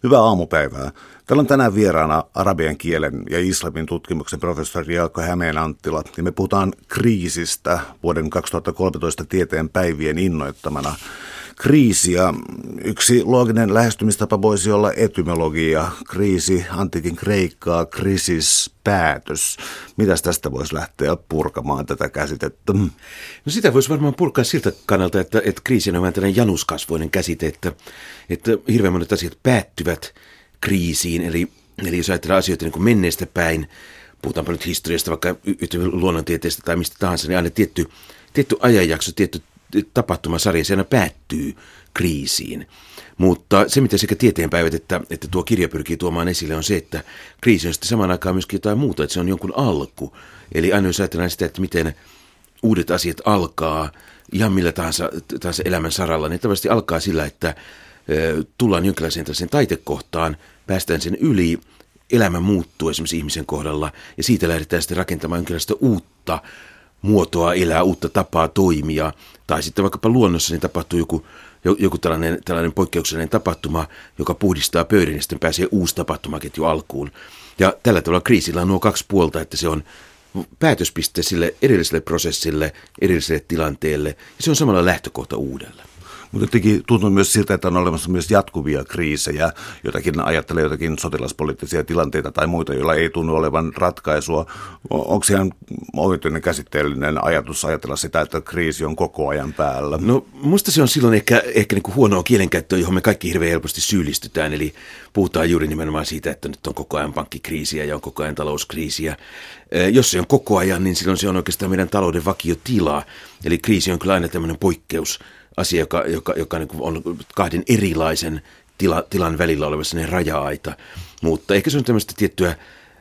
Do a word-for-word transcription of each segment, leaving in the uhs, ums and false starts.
Hyvää aamupäivää. Täällä on tänään vieraana arabian kielen ja islamin tutkimuksen professori Jaakko Hämeen-Anttila. Ja me puhutaan kriisistä vuoden kaksituhattakolmetoista tieteen päivien innoittamana. Kriisi ja yksi looginen lähestymistapa voisi olla etymologia. Kriisi, antiikin kreikkaa, krisis, päätös. Mitäs tästä voisi lähteä purkamaan tätä käsitettä? No sitä voisi varmaan purkaa siltä kannalta, että, että kriisi on vähän tällainen januskasvoinen käsite, että, että hirveän monet asiat päättyvät kriisiin. Eli, eli jos ajatellaan asioita niin kuin menneestä päin, puhutaanpa nyt historiasta, vaikka luonnontieteestä tai mistä tahansa, niin aina tietty, tietty ajanjakso, tietty tapahtumasarja, se aina päättyy kriisiin. Mutta se, mitä sekä tieteenpäivät että, että tuo kirja pyrkii tuomaan esille, on se, että kriisi on sitten samaan aikaan myöskin jotain muuta, että se on jonkun alku. Eli aina jos ajatellaan sitä, että miten uudet asiat alkaa ihan millä tahansa, tahansa elämän saralla, niin tavallisesti alkaa sillä, että e, tullaan jonkinlaiseen tällaiseen taitekohtaan, päästään sen yli, elämä muuttuu esimerkiksi ihmisen kohdalla, ja siitä lähdetään sitten rakentamaan jonkinlaista uutta muotoa elää, uutta tapaa toimia, tai sitten vaikkapa luonnossa niin tapahtuu joku, joku tällainen, tällainen poikkeuksellinen tapahtuma, joka puhdistaa pöydän, ja sitten pääsee uusi tapahtumaketju alkuun. Ja tällä tavalla kriisillä on nuo kaksi puolta, että se on päätöspiste sille edelliselle prosessille, edelliselle tilanteelle, ja se on samalla lähtökohta uudelle. Mutta jotenkin tuntuu myös siltä, että on olemassa myös jatkuvia kriisejä, jotakin ajattelee jotakin sotilaspoliittisia tilanteita tai muita, joilla ei tunnu olevan ratkaisua. Onko se ihan oikeutuinen käsitteellinen ajatus ajatella sitä, että kriisi on koko ajan päällä? No musta se on silloin ehkä, ehkä niin kuin huonoa kielenkäyttöä, johon me kaikki hirveän helposti syyllistytään. Eli puhutaan juuri nimenomaan siitä, että nyt on koko ajan pankkikriisiä ja on koko ajan talouskriisiä. Jos se on koko ajan, niin silloin se on oikeastaan meidän talouden vakiotila. Eli kriisi on kyllä aina tämmöinen poikkeus. Asia, joka, joka, joka niin on kahden erilaisen tila, tilan välillä oleva sellainen raja-aita. Mutta ehkä se on tämmöistä tiettyä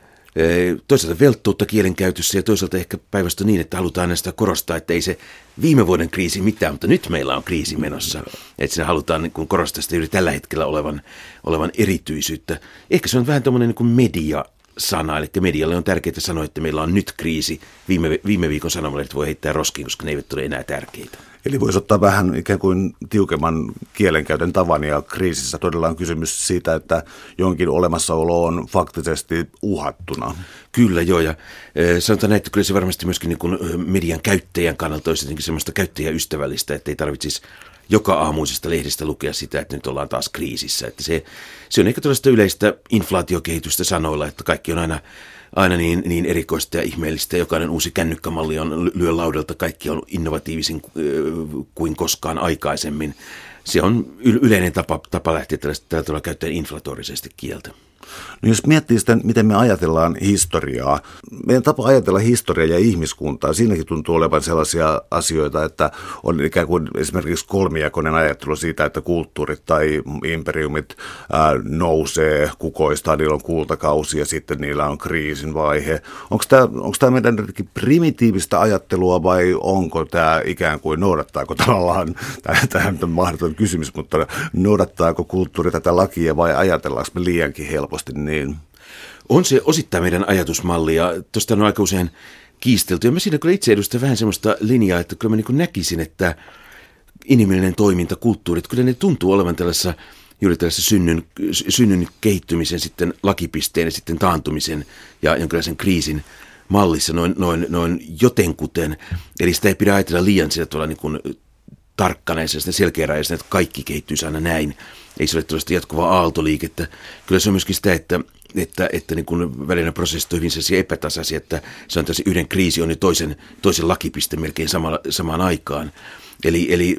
toisaalta velttoutta kielenkäytössä ja toisaalta ehkä päivästä niin, että halutaan näistä korostaa, että ei se viime vuoden kriisi mitään, mutta nyt meillä on kriisi menossa. Että siinä halutaan niin korostaa sitä juuri tällä hetkellä olevan, olevan erityisyyttä. Ehkä se on vähän tämmöinen niin kuin media-sana, eli medialle on tärkeää sanoa, että meillä on nyt kriisi. Viime, viime viikon sanomalehdet voi heittää roskiin, koska ne eivät ole enää tärkeitä. Eli voisi ottaa vähän ikään kuin tiukemman kielenkäytön tavan, ja kriisissä todella on kysymys siitä, että jonkin olemassaolo on faktisesti uhattuna. Kyllä joo, ja e, sanotaan näin, että kyllä se varmasti myöskin niin kuin median käyttäjän kannalta olisi jotenkin semmoista käyttäjäystävällistä, että ei tarvitsisi joka aamuisesta lehdestä lukea sitä, että nyt ollaan taas kriisissä. Että se, se on ehkä tällaista yleistä inflaatiokehitystä sanoilla, että kaikki on aina Aina niin, niin erikoista ja ihmeellistä. Jokainen uusi kännykkämalli on lyö laudelta. Kaikki on innovatiivisin kuin koskaan aikaisemmin. Se on yleinen tapa, tapa lähteä tällä tavalla käyttäen inflatorisesti kieltä. No jos miettii sitä, miten me ajatellaan historiaa, meidän tapa ajatella historiaa ja ihmiskuntaa, siinäkin tuntuu olevan sellaisia asioita, että on ikään kuin esimerkiksi kolmijakoinen ajattelu siitä, että kulttuurit tai imperiumit ää, nousee, kukoistaa, niillä on kultakausi ja sitten niillä on kriisin vaihe. Onko tämä, onko tämä meidän primitiivistä ajattelua vai onko tämä ikään kuin, noudattaako tavallaan, tämähän on mahdoton kysymys, mutta noudattaako kulttuuri tätä lakia vai ajatellaanko me liiankin helposti niin? On se osittain meidän ajatusmalli, ja tuosta on aika usein kiistelty. Ja mä siinä kyllä itse edustan vähän semmoista linjaa, että kyllä mä niin kuin näkisin, että inhimillinen toiminta, kulttuurit, kyllä ne tuntuu olevan tällaisessa, juuri tällaisessa synnyn, synnyn kehittymisen, sitten lakipisteen ja sitten taantumisen ja jonkinlaisen kriisin mallissa noin, noin, noin jotenkuten. Eli sitä ei pidä ajatella liian sillä tuolla niin kuin tarkkana ja selkeäräisenä, että kaikki kehittyisi aina näin. Ei se ole tällaista jatkuvaa aaltoliikettä. Kyllä se on myöskin sitä, että, että, että niin kun välinen prosessit on hyvin sellaisia epätasaisia, että se on tässä yhden kriisi on niin toisen, toisen lakipiste melkein samalla, samaan aikaan. Eli, eli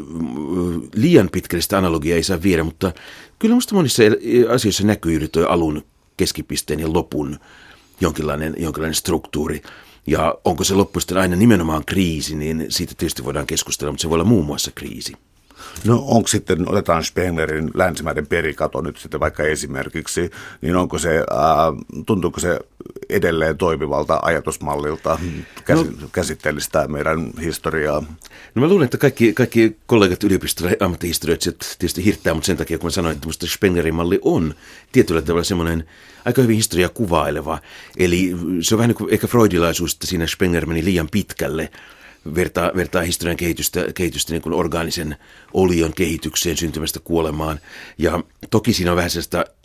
liian pitkälle sitä analogiaa ei saa viedä, mutta kyllä minusta monissa asioissa näkyy juuri tuo alun, keskipisteen ja lopun jonkinlainen, jonkinlainen struktuuri. Ja onko se loppu sitten aina nimenomaan kriisi, niin siitä tietysti voidaan keskustella, mutta se voi olla muun muassa kriisi. No onko sitten, otetaan Spenglerin länsimäinen perikato nyt sitten vaikka esimerkiksi, niin onko se, ää, tuntuuko se edelleen toimivalta ajatusmallilta käs, no, käsitteellistä meidän historiaa? No mä luulen, että kaikki, kaikki kollegat yliopistolla ja ammattihistorioitsijat tietysti hirttää, mutta sen takia kun mä sanoin, että musta Spenglerin malli on tietyllä tavalla semmoinen aika hyvin historiaa kuvaileva. Eli se on vähän niin kuin ehkä freudilaisuus, että siinä Spengler meni liian pitkälle. Vertaa, vertaa historian kehitystä, kehitystä niin kuin orgaanisen olion kehitykseen, syntymästä kuolemaan. Ja toki siinä on vähän sellaista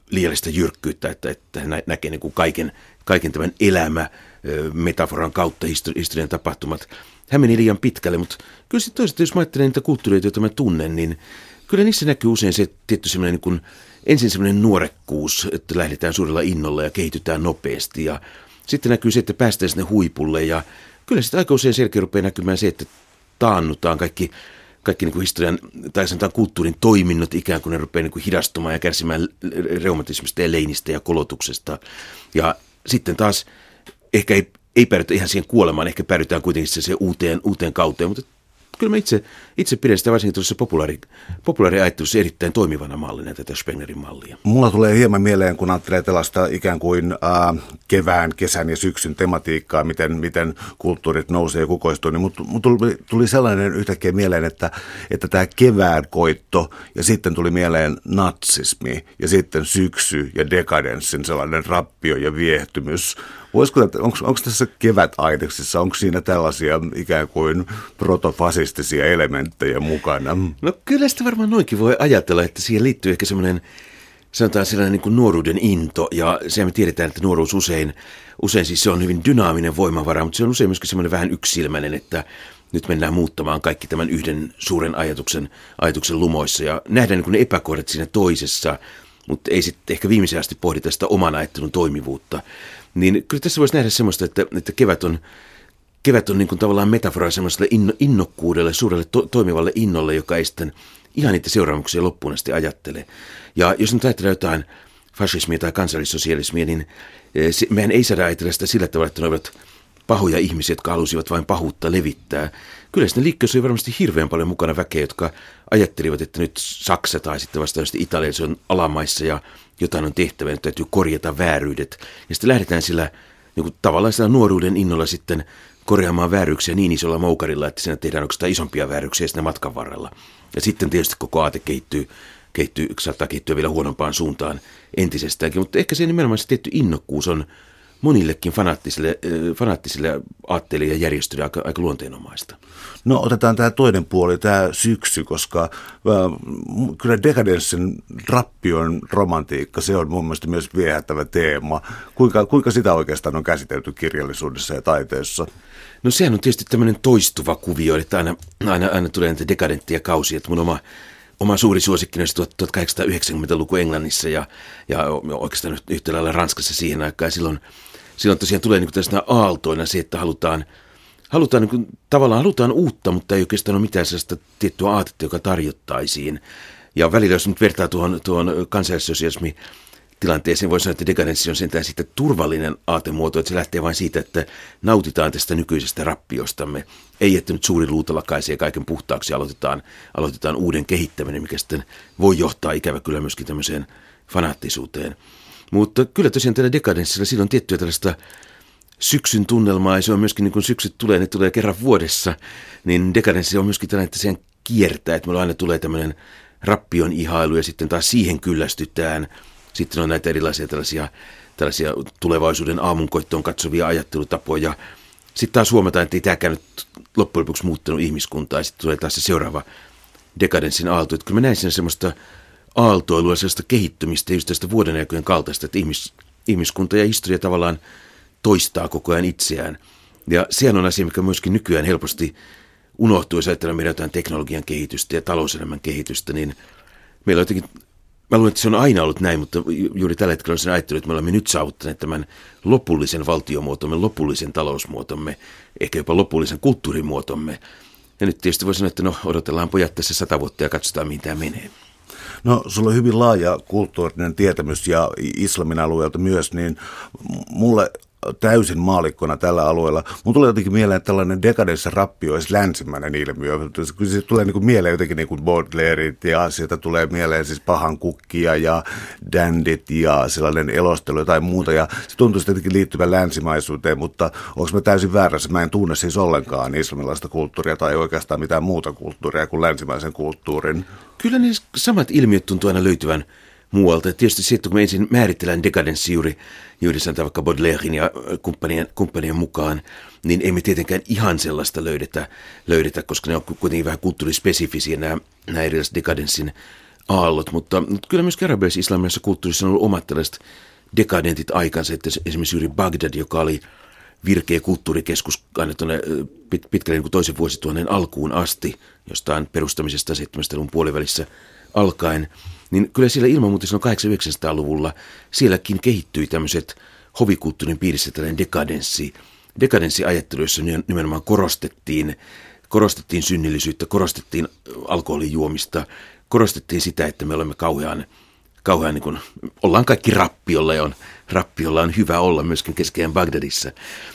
liiallista jyrkkyyttä, että, että hän näkee niin kuin kaiken, kaiken tämän elämä metaforan kautta historian tapahtumat. Hän meni liian pitkälle, mutta kyllä sitten toisaalta, jos mä ajattelen niitä kulttuureita, joita mä tunnen, niin kyllä niissä näkyy usein se tietty semmoinen niin kuin, ensin semmoinen nuorekkuus, että lähdetään suurella innolla ja kehitytään nopeasti ja sitten näkyy se, että päästään sinne huipulle ja kyllä sitten aika usein selkeä rupeaa näkymään se, että taannutaan kaikki, kaikki niin kuin historian tai sanotaan kulttuurin toiminnot ikään kuin ne rupeaa niin kuin hidastumaan ja kärsimään reumatismista ja leinistä ja kolotuksesta ja sitten taas ehkä ei, ei päädytä ihan siihen kuolemaan, ehkä päädytään kuitenkin se uuteen, uuteen kauteen, mutta kyllä mä itse, itse pidän sitä varsinkin tuossa populaari, populaariajattelussa erittäin toimivana mallina tätä Spenglerin mallia. Mulla tulee hieman mieleen, kun ajattelee tällaista ikään kuin äh, kevään, kesän ja syksyn tematiikkaa, miten, miten kulttuurit nousee ja kukoistuu, niin mut, mut tuli, tuli sellainen yhtäkkiä mieleen, että, että tämä kevään koitto ja sitten tuli mieleen natsismi ja sitten syksy ja dekadenssin sellainen rappio ja viehtymys. Voisiko, onko tässä kevätaineksissa, onko siinä tällaisia ikään kuin protofasistisia elementtejä mukana? No kyllä sitä varmaan noinkin voi ajatella, että siihen liittyy ehkä semmoinen, sanotaan sellainen niin kuin nuoruuden into, ja se me tiedetään, että nuoruus usein, usein siis se on hyvin dynaaminen voimavara, mutta se on usein myöskin semmoinen vähän yksilmäinen, että nyt mennään muuttamaan kaikki tämän yhden suuren ajatuksen, ajatuksen lumoissa, ja nähdään niin kuin ne epäkohdat siinä toisessa, mutta ei sitten ehkä viimeisen asti pohdita sitä oman ajattelun toimivuutta. Niin kyllä tässä voisi nähdä semmoista, että, että kevät on, kevät on niin kuin tavallaan metafora semmoiselle inno, innokkuudelle, suurelle to, toimivalle innolle, joka ei sitten ihan niitä seuraamuksia loppuun asti ajattele. Ja jos nyt ajatellaan jotain fasismia tai kansallissosialismia, niin se, mehän ei saada ajatella sitä sillä tavalla, että ne ovat pahoja ihmisiä, jotka halusivat vain pahuutta levittää. Kyllä siinä liikkeessä oli varmasti hirveän paljon mukana väkeä, jotka ajattelivat, että nyt Saksa tai sitten vastaavasti Italia, se on alamaissa ja jotain on tehtävä, nyt täytyy korjata vääryydet. Ja sitten lähdetään sillä niin kuin tavallaan sillä nuoruuden innolla sitten korjaamaan vääryyksiä niin isolla moukarilla, että siinä tehdään oikeastaan isompia vääryyksiä siinä matkan varrella. Ja sitten tietysti koko aate kehittyy, kehittyy, saattaa kehittyä vielä huonompaan suuntaan entisestäänkin, mutta ehkä se nimenomaan se tietty innokkuus on monillekin fanaattisille, fanaattisille aatteille ja järjestöille aika, aika luonteenomaista. No otetaan tämä toinen puoli, tämä syksy, koska äh, kyllä dekadenssin rappion romantiikka, se on mun mielestä myös viehättävä teema. Kuinka, kuinka sitä oikeastaan on käsitelty kirjallisuudessa ja taiteessa? No sehän on tietysti tämmöinen toistuva kuvio, että aina, aina, aina tulee näitä dekadenttia kausia, että mun oma Oma suuri suosikkini olisi tuhatkahdeksansataayhdeksänkymmentäluku Englannissa ja, ja oikeastaan yhtä lailla Ranskassa siihen aikaan. Ja silloin, silloin tosiaan tulee niin tällaisena aaltoina se, että halutaan, halutaan niin kuin, tavallaan halutaan uutta, mutta ei oikeastaan ole mitään sellaista tiettyä aatetta, joka tarjottaisiin. Ja välillä, jos nyt vertaa tuohon, tuohon kansallissosialismi tilanteeseen, voi sanoa, että dekadenssi on sentään sitten turvallinen aatemuoto, että se lähtee vain siitä, että nautitaan tästä nykyisestä rappiostamme. Ei, että nyt suuri luuta lakaisee kaiken puhtaaksi aloitetaan, aloitetaan uuden kehittäminen, mikä sitten voi johtaa ikävä kyllä myöskin tämmöiseen fanaattisuuteen. Mutta kyllä tosiaan tällä dekadenssilla siinä on tiettyä tällaista syksyn tunnelmaa, ja se on myöskin niin kun syksyt tulee, ne tulee kerran vuodessa, niin dekadenssi on myöskin tällainen, että sen kiertää, että meillä aina tulee tämmöinen rappion ihailu, ja sitten taas siihen kyllästytään. Sitten on näitä erilaisia tällaisia, tällaisia tulevaisuuden aamunkoittoon katsovia ajattelutapoja. Sitten taas huomataan, että ei tämäkään nyt loppujen lopuksi muuttanut ihmiskuntaa. Ja sitten tulee taas se seuraava dekadenssin aalto. Että kyllä mä näin siinä semmoista aaltoilua, sellaista kehittymistä, just tästä vuodenaikojen kaltaista, että ihmis, ihmiskunta ja historia tavallaan toistaa koko ajan itseään. Ja sehän on asia, mikä myöskin nykyään helposti unohtuu, jos ajatellaan meidän jotain teknologian kehitystä ja talouselämän kehitystä, niin meillä on jotenkin, mä luulen, että se on aina ollut näin, mutta juuri tällä hetkellä on sen ajattelu, että me olemme nyt saavuttaneet tämän lopullisen valtiomuotomme, lopullisen talousmuotomme, ehkä jopa lopullisen kulttuurimuotomme. Ja nyt tietysti voi sanoa, että no odotellaan pojat tässä sata vuotta ja katsotaan, mihin tämä menee. No, sulla on hyvin laaja kulttuurinen tietämys ja islamin alueelta myös, niin mulle täysin maalikkona tällä alueella. Mun tulee jotenkin mieleen, että tällainen dekadenssin rappio olisi länsimäinen ilmiö. Kyllä se tulee niin kuin mieleen jotenkin niin kuin Baudelairet ja sieltä tulee mieleen siis pahan kukkia ja dandit ja sellainen elostelu tai muuta. Ja se tuntuu jotenkin liittyvän länsimaisuuteen, mutta onko mä täysin väärässä? Mä en tunne siis ollenkaan islamilaista kulttuuria tai oikeastaan mitään muuta kulttuuria kuin länsimaisen kulttuurin. Kyllä ne samat ilmiöt tuntuu aina löytyvän muualta. Tietysti se, että kun me ensin määritellään dekadenssi juuri, juuri sanotaan vaikka Baudelairin ja kumppanien, kumppanien mukaan, niin emme tietenkään ihan sellaista löydetä, löydetä, koska ne on kuitenkin vähän kulttuurispesifisiä nämä, nämä erilaiset dekadenssin aallot, mutta, mutta kyllä myös arabialais-islamilaisessa kulttuurissa on ollut omat tällaiset dekadentit aikansa, että esimerkiksi juuri Bagdad, joka oli virkeä kulttuurikeskus aina tuonne pit, pitkälle niin kuin toisen vuosituhannen alkuun asti, jostain perustamisesta seitsemäntoistaluvun puolivälissä alkaen, niin kyllä siellä ilman muuta silloin kahdeksantoista-yhdeksänsataaluvulla sielläkin kehittyi tämmöiset hovikulttuurin piirissä tällainen dekadenssi, dekadenssiajattelu, jossa nimenomaan korostettiin, korostettiin synnillisyyttä, korostettiin alkoholijuomista, korostettiin sitä, että me olemme kauhean, kauhean niin kuin, ollaan kaikki rappiolla ja on, rappiolla on hyvä olla myöskin keskeen Bagdadissa.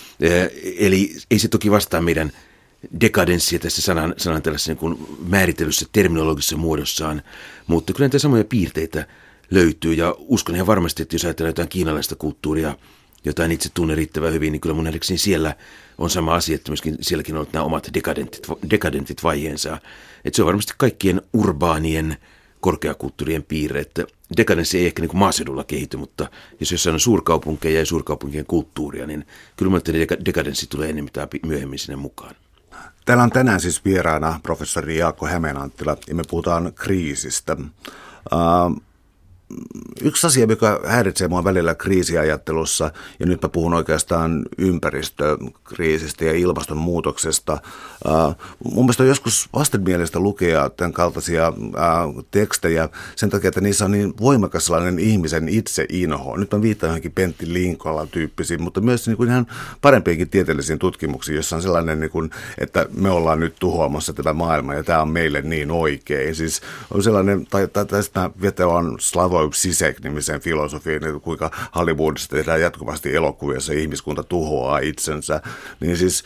Eli ei se toki vastaa meidän dekadenssia tässä sanan, sanan tällaisessa niin kuin määritellyssä terminologisessa muodossaan, mutta kyllä näitä samoja piirteitä löytyy ja uskon ihan varmasti, että jos ajatellaan jotain kiinalaista kulttuuria, jota en itse tunne riittävän hyvin, niin kyllä mun nähdäkseni siellä on sama asia, että myöskin sielläkin on ollut nämä omat dekadentit, dekadentit vaiheensa. Että se on varmasti kaikkien urbaanien korkeakulttuurien piirre, että dekadenssi ei ehkä niin kuin maaseudulla kehity, mutta jos jossain on suurkaupunkeja ja suurkaupunkien kulttuuria, niin kyllä mun mielestä dekadenssi tulee enemmän tai myöhemmin sinne mukaan. Täällä on tänään siis vieraana professori Jaakko Hämeenanttila ja me puhutaan kriisistä. Uh, Yksi asia, mikä häiritsee mua välillä kriisiajattelussa, ja nyt mä puhun oikeastaan ympäristökriisistä ja ilmastonmuutoksesta. Uh, mun mielestä on joskus vastenmielistä lukea tämän kaltaisia uh, tekstejä sen takia, että niissä on niin voimakas sellainen ihmisen itseinho. Nyt mä viittaan johonkin Pentti Linkolan tyyppisiin, mutta myös niin kuin ihan parempiinkin tieteellisiin tutkimuksiin, jossa on sellainen, niin kuin, että me ollaan nyt tuhoamassa tätä maailmaa ja tämä on meille niin oikein. Siis on sellainen, tai, tai tästä vetoan Slavoj Zizek-nimisen filosofiin, että kuinka Hollywoodissa tehdään jatkuvasti elokuvia, jossa ihmiskunta tuhoaa itsensä. Niin siis,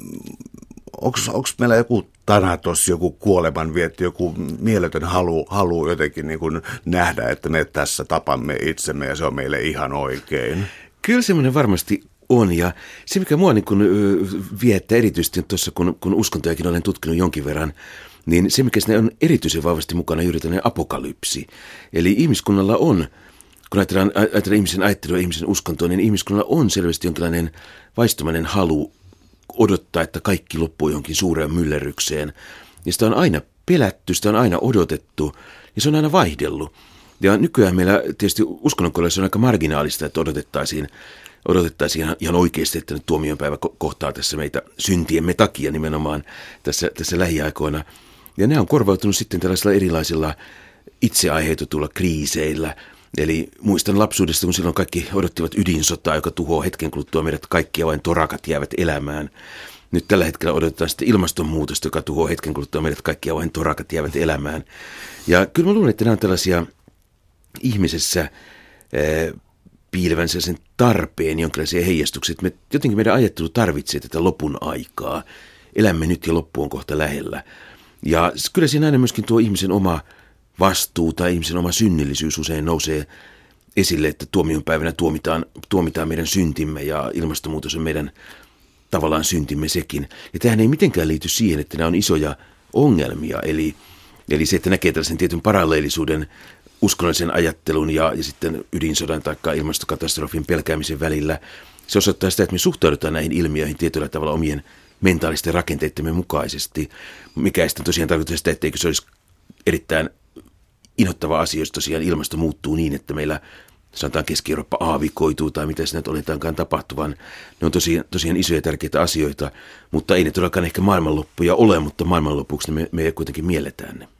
onko meillä joku Thanatos, joku kuolemanvietti, joku mieletön halu, halu jotenkin niin kuin nähdä, että me tässä tapamme itsemme ja se on meille ihan oikein? Kyllä semmoinen varmasti on, ja se mikä mua niin kuin viettää erityisesti tuossa, kun, kun uskontojakin olen tutkinut jonkin verran, niin se, mikä siinä on erityisen vahvasti mukana, juuri tämmöinen apokalypsi. Eli ihmiskunnalla on, kun ajatellaan, ajatellaan ihmisen ajattelua ja ihmisen uskontoa, niin ihmiskunnalla on selvästi jonkinlainen vaistomainen halu odottaa, että kaikki loppuu johonkin suureen myllerrykseen. Ja sitä on aina pelätty, sitä on aina odotettu ja se on aina vaihdellut. Ja nykyään meillä tietysti uskonnonkohdalla on aika marginaalista, että odotettaisiin, odotettaisiin ihan oikeasti, että nyt tuomionpäivä kohtaa tässä meitä syntiemme takia nimenomaan tässä, tässä lähiaikoina. Ja nämä on korvautunut sitten tällaisilla erilaisilla itse aiheutetuilla kriiseillä. Eli muistan lapsuudesta, kun silloin kaikki odottivat ydinsotaa, joka tuhoaa hetken kuluttua meidät kaikki ja vain torakat jäävät elämään. Nyt tällä hetkellä odotetaan sitten ilmastonmuutosta, joka tuhoaa hetken kuluttua meidät kaikki ja vain torakat jäävät elämään. Ja kyllä mä luulen, että nämä on tällaisia ihmisessä äh, piilevän sen tarpeen, jonkinlaisia heijastuksia, että me, jotenkin meidän ajattelu tarvitsee tätä lopun aikaa. Elämme nyt ja loppu on kohta lähellä. Ja kyllä siinä aina myöskin tuo ihmisen oma vastuu tai ihmisen oma synnillisyys usein nousee esille, että tuomionpäivänä tuomitaan, tuomitaan meidän syntimme ja ilmastonmuutos on meidän tavallaan syntimme sekin. Ja tämähän ei mitenkään liity siihen, että nämä on isoja ongelmia, eli, eli se, että näkee tällaisen tietyn paralleellisuuden uskonnollisen ajattelun ja, ja sitten ydinsodan tai ilmastokatastrofin pelkäämisen välillä. Se osoittaa sitä, että me suhtaudutaan näihin ilmiöihin tietyllä tavalla omien mentaalisten rakenteittemme mukaisesti, mikä ei sitten tosiaan tarkoittaa sitä, etteikö se olisi erittäin inhottava asia, jos tosiaan ilmasto muuttuu niin, että meillä sanotaan Keski-Eurooppa aavikoituu tai mitä siinä oletaankaan tapahtuvan. Ne on tosiaan, tosiaan isoja tärkeitä asioita, mutta ei ne todellakaan ehkä maailmanloppuja ole, mutta maailmanlopuksi me, me kuitenkin mielletään ne.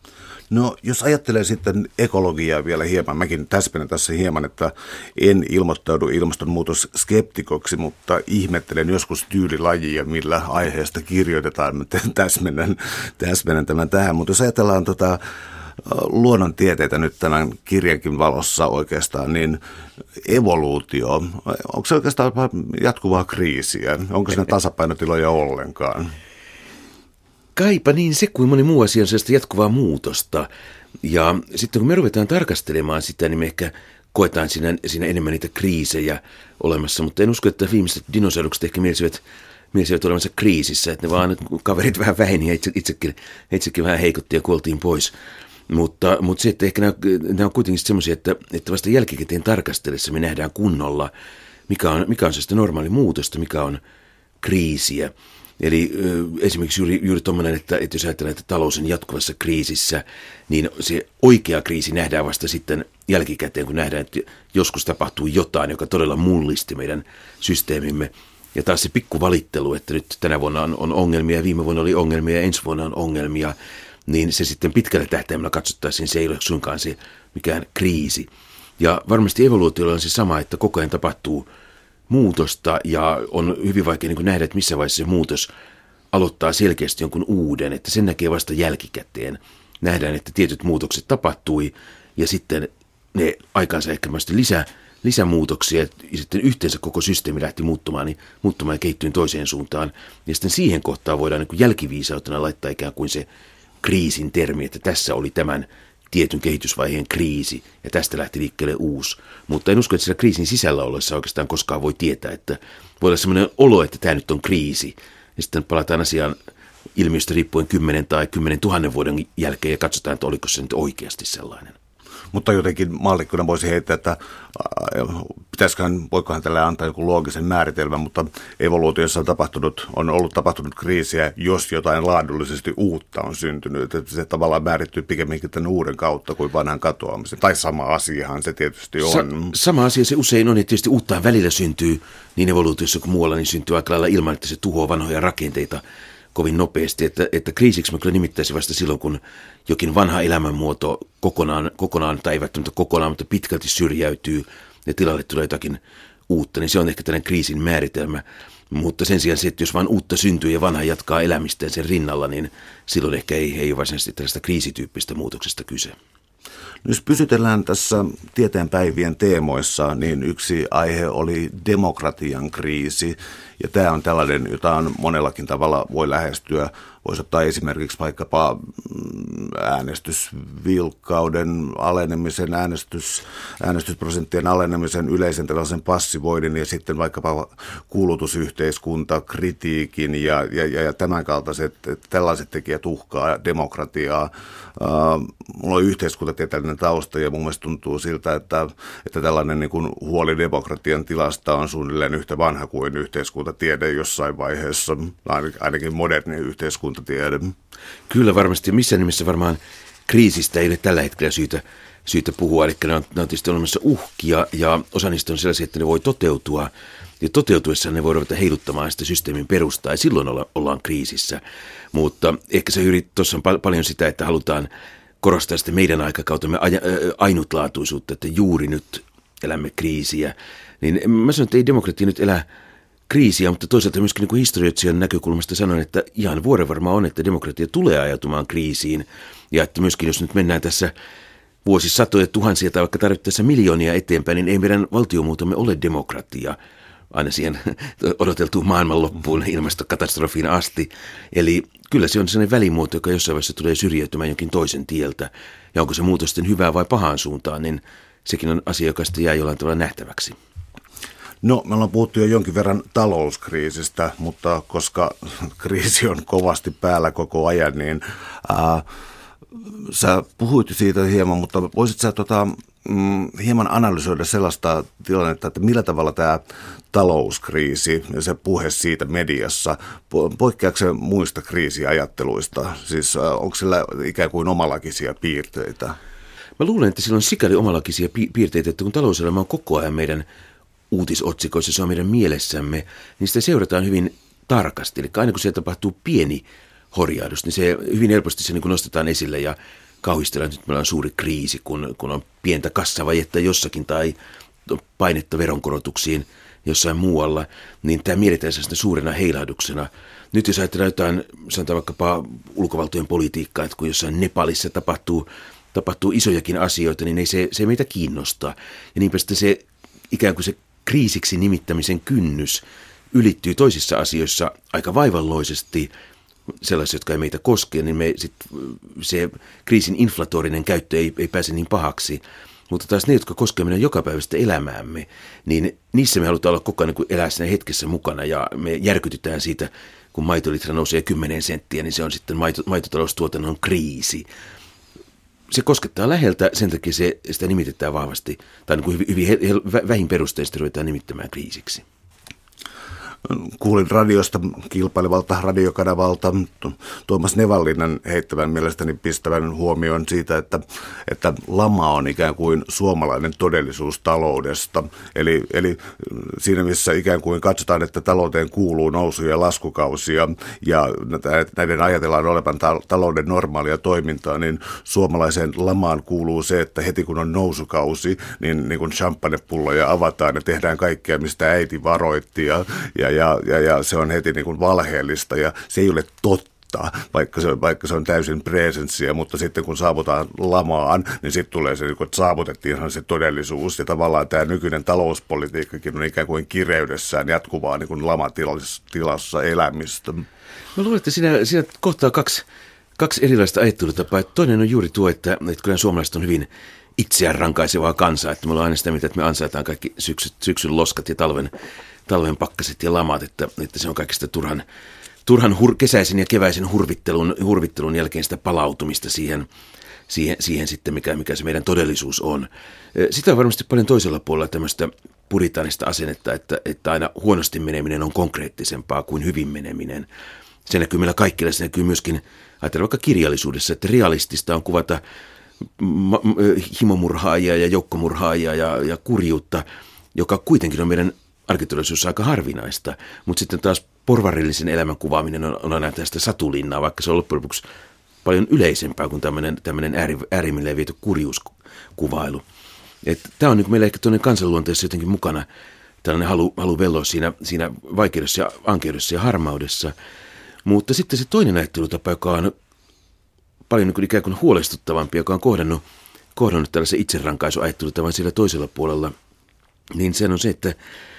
No jos ajattelee sitten ekologiaa vielä hieman, mäkin täsmennän tässä hieman, että en ilmoittaudu ilmastonmuutosskeptikoksi, mutta ihmettelen joskus tyylilajia, millä aiheesta kirjoitetaan. Mä täsmennän, täsmennän tämän tähän, mutta jos ajatellaan tota luonnontieteitä nyt tämän kirjankin valossa oikeastaan, niin evoluutio, onko se oikeastaan jatkuvaa kriisiä? Onko siinä tasapainotiloja ollenkaan? Kaipa niin se kuin moni muu asia on sellaista jatkuvaa muutosta. Ja sitten kun me ruvetaan tarkastelemaan sitä, niin me ehkä koetaan siinä, siinä enemmän niitä kriisejä olemassa. Mutta en usko, että viimeiset dinosaurukset ehkä mielisivät, mielisivät olevansa kriisissä. Että ne vaan kaverit vähän väheni ja itse, itsekin, itsekin vähän heikotti ja kuoltiin pois. Mutta, mutta se, että ehkä nämä, nämä on kuitenkin semmoisia, että, että vasta jälkikäteen tarkastellessa me nähdään kunnolla, mikä on, mikä on se normaali muutosta, mikä on kriisiä. Eli ö, esimerkiksi juuri, juuri tuommoinen, että, että jos ajatellaan, että talous on jatkuvassa kriisissä, niin se oikea kriisi nähdään vasta sitten jälkikäteen, kun nähdään, että joskus tapahtuu jotain, joka todella mullisti meidän systeemimme. Ja taas se pikkuvalittelu, että nyt tänä vuonna on, on ongelmia, viime vuonna oli ongelmia ja ensi vuonna on ongelmia, niin se sitten pitkällä tähtäimellä katsottaisiin, se ei ole suinkaan se mikään kriisi. Ja varmasti evoluutiolla on se sama, että koko ajan tapahtuu muutosta ja on hyvin vaikea niin kuin nähdä, että missä vaiheessa se muutos aloittaa selkeästi jonkun uuden, että sen näkee vasta jälkikäteen. Nähdään, että tietyt muutokset tapahtui ja sitten ne aikaansa ehkä lisää, lisämuutoksia ja sitten yhteensä koko systeemi lähti muuttumaan, niin muuttumaan ja kehittyin toiseen suuntaan. Ja sitten siihen kohtaan voidaan niin kuin jälkiviisautena laittaa ikään kuin se kriisin termi, että tässä oli tämän tietyn kehitysvaiheen kriisi, ja tästä lähti liikkeelle uusi. Mutta en usko, että siellä kriisin sisällä ollessa oikeastaan koskaan voi tietää, että voi olla sellainen olo, että tämä nyt on kriisi. Ja sitten palataan asiaan ilmiöstä riippuen kymmenen tai kymmenen tuhannen vuoden jälkeen, ja katsotaan, että oliko se nyt oikeasti sellainen. Mutta jotenkin mallikkona voisi heittää, että pitäisiköhän, voikohan tällä antaa joku loogisen määritelmän, mutta evoluutiossa on tapahtunut, on ollut tapahtunut kriisiä, jos jotain laadullisesti uutta on syntynyt. Että se tavallaan määrittyy pikemminkin tämän uuden kautta kuin vanhan katoamisen. Tai sama asiahan se tietysti on. Sa- sama asia se usein on, että tietysti uutta välillä syntyy niin evoluutiossa kuin muualla, niin syntyy aika lailla ilman, että se tuhoaa vanhoja rakenteita kovin nopeasti, että, että kriisiksi mä kyllä nimittäisin vasta silloin, kun jokin vanha elämänmuoto kokonaan, kokonaan tai ei välttämättä kokonaan, mutta pitkälti syrjäytyy ja tilalle tulee jotakin uutta, niin se on ehkä tällainen kriisin määritelmä. Mutta sen sijaan se, että jos vaan uutta syntyy ja vanha jatkaa elämistään sen rinnalla, niin silloin ehkä ei, ei ole varsinaisesti tällaista kriisityyppistä muutoksesta kyse. Jos pysytellään tässä tieteenpäivien teemoissa, niin yksi aihe oli demokratian kriisi. Ja tämä on tällainen, jota on monellakin tavalla voi lähestyä. Voisi ottaa esimerkiksi vaikkapa äänestysvilkkauden alenemisen, äänestys, äänestysprosenttien alenemisen, yleisen tällaisen passivoinnin ja sitten vaikkapa kuulutusyhteiskunta, kritiikin ja, ja, ja tämän kaltaiset tällaiset tekijät uhkaa demokratiaa. Uh, mulla on yhteiskuntatieteellinen tausta ja mun mielestä tuntuu siltä, että, että tällainen niin kuin huoli demokratian tilasta on suunnilleen yhtä vanha kuin yhteiskuntatiede jossain vaiheessa, ainakin moderni yhteiskuntatiede. Kyllä varmasti, missään nimessä varmaan kriisistä ei ole tällä hetkellä syytä, syytä puhua, eli ne on, ne on tietysti olemassa uhkia ja osa niistä on sellaisia, että ne voi toteutua. Ja toteutuessaan ne voi ruveta heiluttamaan sitä systeemin perustaa ja silloin olla, ollaan kriisissä. Mutta ehkä se yrit, tuossa on pal- paljon sitä, että halutaan korostaa sitä meidän aikakautemme ainutlaatuisuutta, että juuri nyt elämme kriisiä. Niin mä sanon, että ei demokratia nyt elä kriisiä, mutta toisaalta myöskin niin kuin historioitsijan näkökulmasta sanon, että ihan vuorenvarmaa on, että demokratia tulee ajautumaan kriisiin. Ja että myöskin jos nyt mennään tässä vuosisatoja, tuhansia tai vaikka tarvittaessa miljoonia eteenpäin, niin ei meidän valtiomuotomme ole demokratia. Aina siihen odoteltuun maailmanloppuun ilmastokatastrofiin asti. Eli kyllä se on sellainen välimuoto, joka jossain vaiheessa tulee syrjäytymään jonkin toisen tieltä. Ja onko se muutos sitten hyvää vai pahaan suuntaan, niin sekin on asia, joka sitten jää jollain tavalla nähtäväksi. No, me ollaan puhuttu jo jonkin verran talouskriisistä, mutta koska kriisi on kovasti päällä koko ajan, niin ää, sä puhuit siitä hieman, mutta voisit sä tota, mm, hieman analysoida sellaista tilannetta, että millä tavalla tämä talouskriisi ja se puhe siitä mediassa, poikkeako se muista kriisiajatteluista? Siis onko sillä ikään kuin omalakisia piirteitä? Mä luulen, että sillä on sikäli omalakisia piirteitä, että kun talouselämä on koko ajan meidän uutisotsikoissa, se on meidän mielessämme, niin sitä seurataan hyvin tarkasti. Eli aina kun siellä tapahtuu pieni horjahdus, niin se hyvin helposti se niin kuin nostetaan esille ja kauhistellaan, että nyt meillä on suuri kriisi, kun, kun on pientä kassavajetta jossakin tai painetta veronkorotuksiin jossain muualla, niin tämä mielletään sellaisena suurena heilahduksena. Nyt jos ajatellaan jotain, sanotaan vaikkapa ulkovaltojen politiikkaa, että kun jossain Nepalissa tapahtuu, tapahtuu isojakin asioita, niin ei se, se meitä kiinnostaa. Ja niinpä sitten se ikään kuin se kriisiksi nimittämisen kynnys ylittyy toisissa asioissa aika vaivalloisesti, sellaisia, jotka ei meitä koske, niin me sit, se kriisin inflatorinen käyttö ei, ei pääse niin pahaksi. Mutta taas ne, jotka koskevat meidän jokapäiväistä elämäämme, niin niissä me halutaan olla koko ajan niin elää siinä hetkessä mukana ja me järkytytään siitä, kun maitolitra nousee kymmenen senttiä, niin se on sitten maito, maitotaloustuotannon kriisi. Se koskettaa läheltä, sen takia se, sitä nimitetään vahvasti, tai niin kuin hyvin, hyvin vähin perusteista ruvetaan nimittämään kriisiksi. Kuulin radiosta kilpailevalta radiokanavalta Tuomas Nevanlinnan heittävän mielestäni pistävän huomioon siitä, että, että lama on ikään kuin suomalainen todellisuus taloudesta. Eli, eli siinä missä ikään kuin katsotaan, että talouteen kuuluu nousu- ja laskukausia ja näiden ajatellaan olevan talouden normaalia toimintaa, niin suomalaiseen lamaan kuuluu se, että heti kun on nousukausi, niin, niin kuin champagnepulloja avataan ja tehdään kaikkea, mistä äiti varoitti ja, ja, ja, ja, ja se on heti niin kuin valheellista ja se ei ole totta, vaikka se, vaikka se on täysin presenssiä, mutta sitten kun saavutaan lamaan, niin sitten tulee se, että saavutettiinhan se todellisuus ja tavallaan tämä nykyinen talouspolitiikkakin on ikään kuin kireydessään jatkuvaa niin kuin lamatilassa elämistä. Mä luulen, että siinä, siinä kohtaa kaksi, kaksi erilaista ajattelutapaa. Toinen on juuri tuo, että, että kyllä suomalaiset on hyvin itseään rankaisevaa kansaa, että me ollaan aina sitä mieltä, että me ansaitaan kaikki syksy, syksyn loskat ja talven, talven pakkaset ja lamat, että, että se on kaikista turhan, turhan hur, kesäisen ja keväisen hurvittelun, hurvittelun jälkeen sitä palautumista siihen, siihen, siihen sitten, mikä, mikä se meidän todellisuus on. Sitä on varmasti paljon toisella puolella tämmöistä puritaanista asennetta, että, että aina huonosti meneminen on konkreettisempaa kuin hyvin meneminen. Se näkyy meillä kaikilla, se näkyy myöskin, ajatellaan vaikka kirjallisuudessa, että realistista on kuvata ma- himomurhaajia ja joukkomurhaajia ja, ja kurjuutta, joka kuitenkin on meidän arkitodellisuudessa aika harvinaista, mutta sitten taas porvarillisen elämän kuvaaminen on, on aina tästä satulinnaa, vaikka se on loppujen lopuksi paljon yleisempää kuin tämmöinen, tämmöinen ääri, äärimmilleen viety kurjuuskuvailu. Tämä on niin meillä ehkä tuonne kansanluonteessa jotenkin mukana, tällainen halu, halu velloa siinä, siinä vaikeudessa ja ankeudessa ja harmaudessa. Mutta sitten se toinen ajattelutapa, joka on paljon niin kuin ikään kuin huolestuttavampi, joka on kohdannut, kohdannut tällaisen itserankaisuajattelutavan siellä toisella puolella, niin se on se, että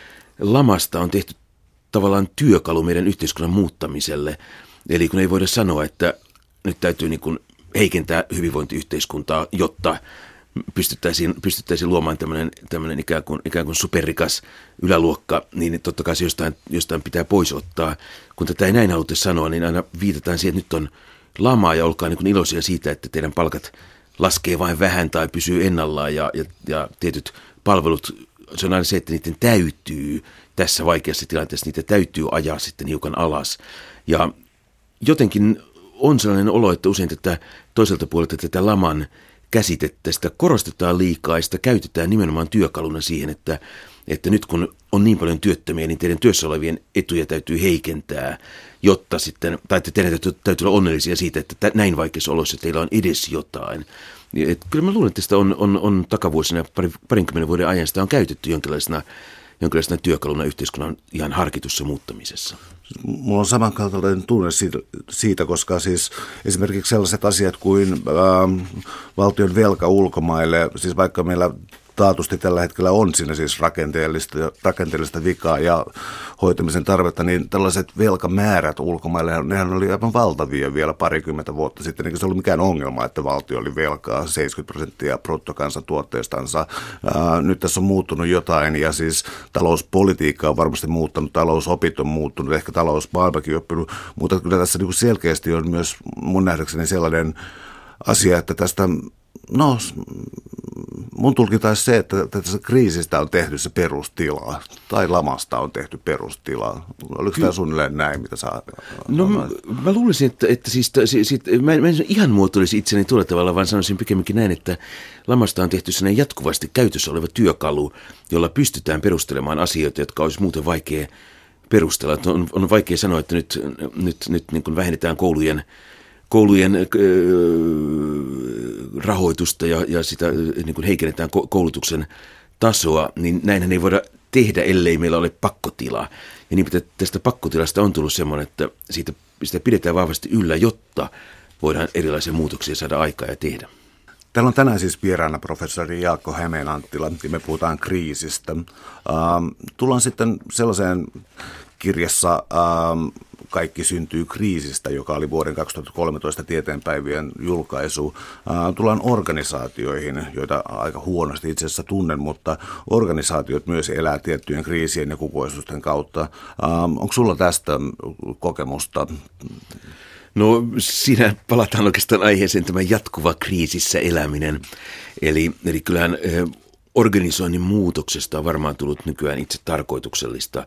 lamasta on tehty tavallaan työkalu meidän yhteiskunnan muuttamiselle. Eli kun ei voida sanoa, että nyt täytyy niin kuin heikentää hyvinvointiyhteiskuntaa, jotta pystyttäisiin, pystyttäisiin luomaan tämmöinen, tämmöinen ikään kuin, ikään kuin superrikas yläluokka, niin totta kai se jostain, jostain pitää pois ottaa. Kun tätä ei näin haluta sanoa, niin aina viitataan siihen, että nyt on lamaa ja olkaa niin kuin iloisia siitä, että teidän palkat laskee vain vähän tai pysyy ennallaan ja, ja, ja tietyt palvelut, se on aina se, että niiden täytyy tässä vaikeassa tilanteessa, niitä täytyy ajaa sitten hiukan alas. Ja jotenkin on sellainen olo, että usein tätä toiselta puolelta tätä laman käsitettä, sitä korostetaan liikaa ja sitä käytetään nimenomaan työkaluna siihen, että, että nyt kun on niin paljon työttömiä, niin teidän työssä olevien etuja täytyy heikentää, jotta sitten, tai että teidän täytyy, täytyy olla onnellisia siitä, että näin vaikeissa oloissa teillä on edes jotain. Et kyllä mä luulen, että sitä on, on, on takavuosina, pari, parinkymmenen vuoden ajan sitä on käytetty jonkinlaisena, jonkinlaisena työkaluna yhteiskunnan ihan harkitussa muuttamisessa. Mulla on samankaltainen tunne siitä, siitä, koska siis esimerkiksi sellaiset asiat kuin ää, valtion velka ulkomaille, siis vaikka meillä taatusti tällä hetkellä on siinä siis rakenteellista, rakenteellista vikaa ja hoitamisen tarvetta, niin tällaiset velkamäärät ulkomaille, nehän oli aivan valtavia vielä parikymmentä vuotta sitten, eikä se ollut mikään ongelma, että valtio oli velkaa seitsemänkymmentä prosenttia bruttokansantuotteestansa. Ää, nyt tässä on muuttunut jotain ja siis talouspolitiikka on varmasti muuttanut, talousopit on muuttunut, ehkä talousmaailmakin oppinut, mutta kyllä tässä niin kuin selkeästi on myös mun nähdäkseni sellainen asia, että tästä, no mun tulkinta olisi se, että tästä kriisistä on tehty se perustila, tai lamasta on tehty perustila. Oliko tämä suunnilleen näin, mitä sä No mä, mä luulisin, että, että siis, siitä, mä, en, mä en ihan muotoilisi itseni tuolla tavalla, vaan sanoisin pikemminkin näin, että lamasta on tehty sellainen jatkuvasti käytössä oleva työkalu, jolla pystytään perustelemaan asioita, jotka olisi muuten vaikea perustella. On, on vaikea sanoa, että nyt, nyt, nyt niin kuin vähennetään koulujen koulujen äh, rahoitusta ja, ja sitä niin kuin heikennetään koulutuksen tasoa, niin näinhän ei voida tehdä, ellei meillä ole pakkotila. Ja niin tästä pakkotilasta on tullut semmoinen, että siitä, sitä pidetään vahvasti yllä, jotta voidaan erilaisia muutoksia saada aikaa ja tehdä. Täällä on tänään siis vieraana professori Jaakko Hämeenanttila, ja me puhutaan kriisistä. Ähm, tullaan sitten sellaiseen kirjassa ähm, Kaikki syntyy kriisistä, joka oli vuoden kaksituhattakolmetoista tieteenpäivien julkaisu. Äh, tullaan organisaatioihin, joita aika huonosti itse asiassa tunnen, mutta organisaatiot myös elää tiettyjen kriisien ja kukoistusten kautta. Ähm, onko sulla tästä kokemusta? No siinä palataan oikeastaan aiheeseen tämä jatkuva kriisissä eläminen. Eli, eli kyllähän organisoinnin muutoksesta on varmaan tullut nykyään itse tarkoituksellista.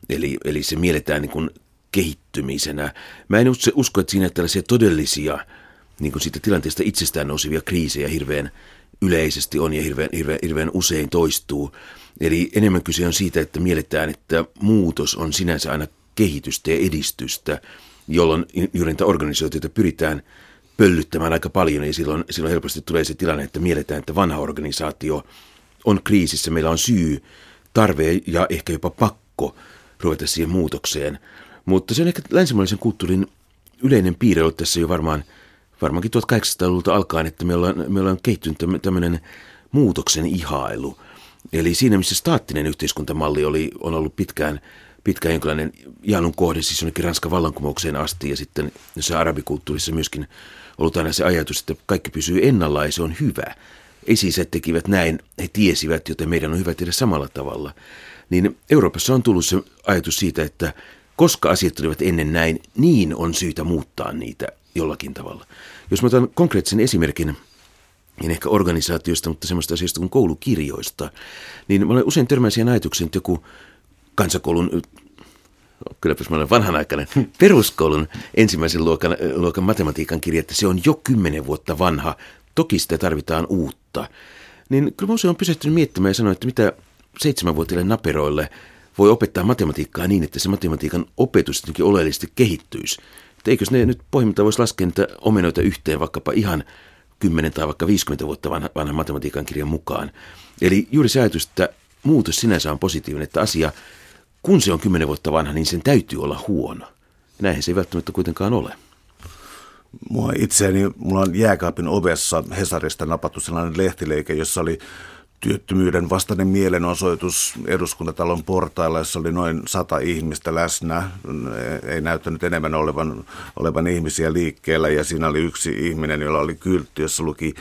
Eli, eli se mielletään niin kuin kehittymisenä. Mä en usko, että siinä tällaisia todellisia niin kuin siitä tilanteesta itsestään nousevia kriisejä hirveän yleisesti on ja hirveän, hirveän, hirveän usein toistuu. Eli enemmän kyse on siitä, että mielletään, että muutos on sinänsä aina kehitystä ja edistystä, jolloin juuri niitä organisaatioita pyritään pöllyttämään aika paljon, ja silloin, silloin helposti tulee se tilanne, että mielletään, että vanha organisaatio on kriisissä, meillä on syy, tarve ja ehkä jopa pakko ruveta siihen muutokseen. Mutta se on ehkä länsimaalaisen kulttuurin yleinen piirre ollut tässä jo varmaan, varmaankin tuhatkahdeksansataaluvulta alkaen, että me ollaan, me ollaan kehittynyt tämmöinen muutoksen ihailu. Eli siinä, missä staattinen yhteiskuntamalli oli, on ollut pitkään, pitkään jonkinlainen jaelun kohde, siis jonnekin Ranskan vallankumoukseen asti, ja sitten jossain arabikulttuurissa myöskin ollut aina se ajatus, että kaikki pysyy ennallaan ja se on hyvä. Esi-isät tekivät näin, he tiesivät, joten meidän on hyvä tehdä samalla tavalla. Niin Euroopassa on tullut se ajatus siitä, että koska asiat olivat ennen näin, niin on syytä muuttaa niitä jollakin tavalla. Jos mä otan konkreettisen esimerkin, niin ehkä organisaatiosta, mutta semmoista asioista kuin koulukirjoista, niin mä olen usein törmään siihen ajatukseen, että joku kansakoulun, kylläpäs mä olen vanhanaikainen, peruskoulun ensimmäisen luokan, luokan matematiikan kirja, että se on jo kymmenen vuotta vanha, toki sitä tarvitaan uutta. Niin kyllä mä usein olen pysähtynyt miettimään ja sanoa, että mitä seitsemänvuotiaille naperoille voi opettaa matematiikkaa niin, että se matematiikan opetus jotenkin oleellisesti kehittyisi. Että eikös ne nyt pohjimmiltaan voisi laskea niitä omenoita yhteen vaikkapa ihan kymmenen tai vaikka viisikymmentä vuotta vanha, vanhan matematiikan kirjan mukaan. Eli juuri se ajatus, että muutos sinänsä on positiivinen, että asia, kun se on kymmenen vuotta vanha, niin sen täytyy olla huono. Näinhän se ei välttämättä kuitenkaan ole. Mua itseäni, mulla on jääkaapin ovessa Hesarista napattu sellainen lehtileike, jossa oli työttömyyden vastainen mielenosoitus Eduskuntatalon portailla, jossa oli noin sata ihmistä läsnä. Ei näyttänyt enemmän olevan, olevan ihmisiä liikkeellä, ja siinä oli yksi ihminen, jolla oli kyltti, jossa luki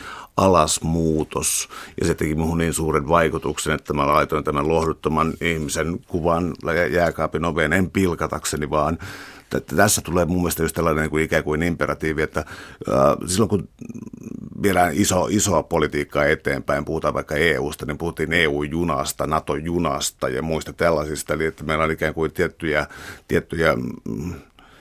alasmuutos. Ja se teki minuun niin suuren vaikutuksen, että mä laitoin tämän lohduttoman ihmisen kuvan jääkaapin oveen, en pilkatakseni, vaan tässä tulee mun mielestä just tällainen niin kuin ikään kuin imperatiivi, että äh, silloin kun viedään iso, isoa politiikkaa eteenpäin, puhutaan vaikka E Usta, niin puhuttiin E U-junasta, NATO-junasta ja muista tällaisista, eli että meillä on ikään kuin tiettyjä, tiettyjä mm,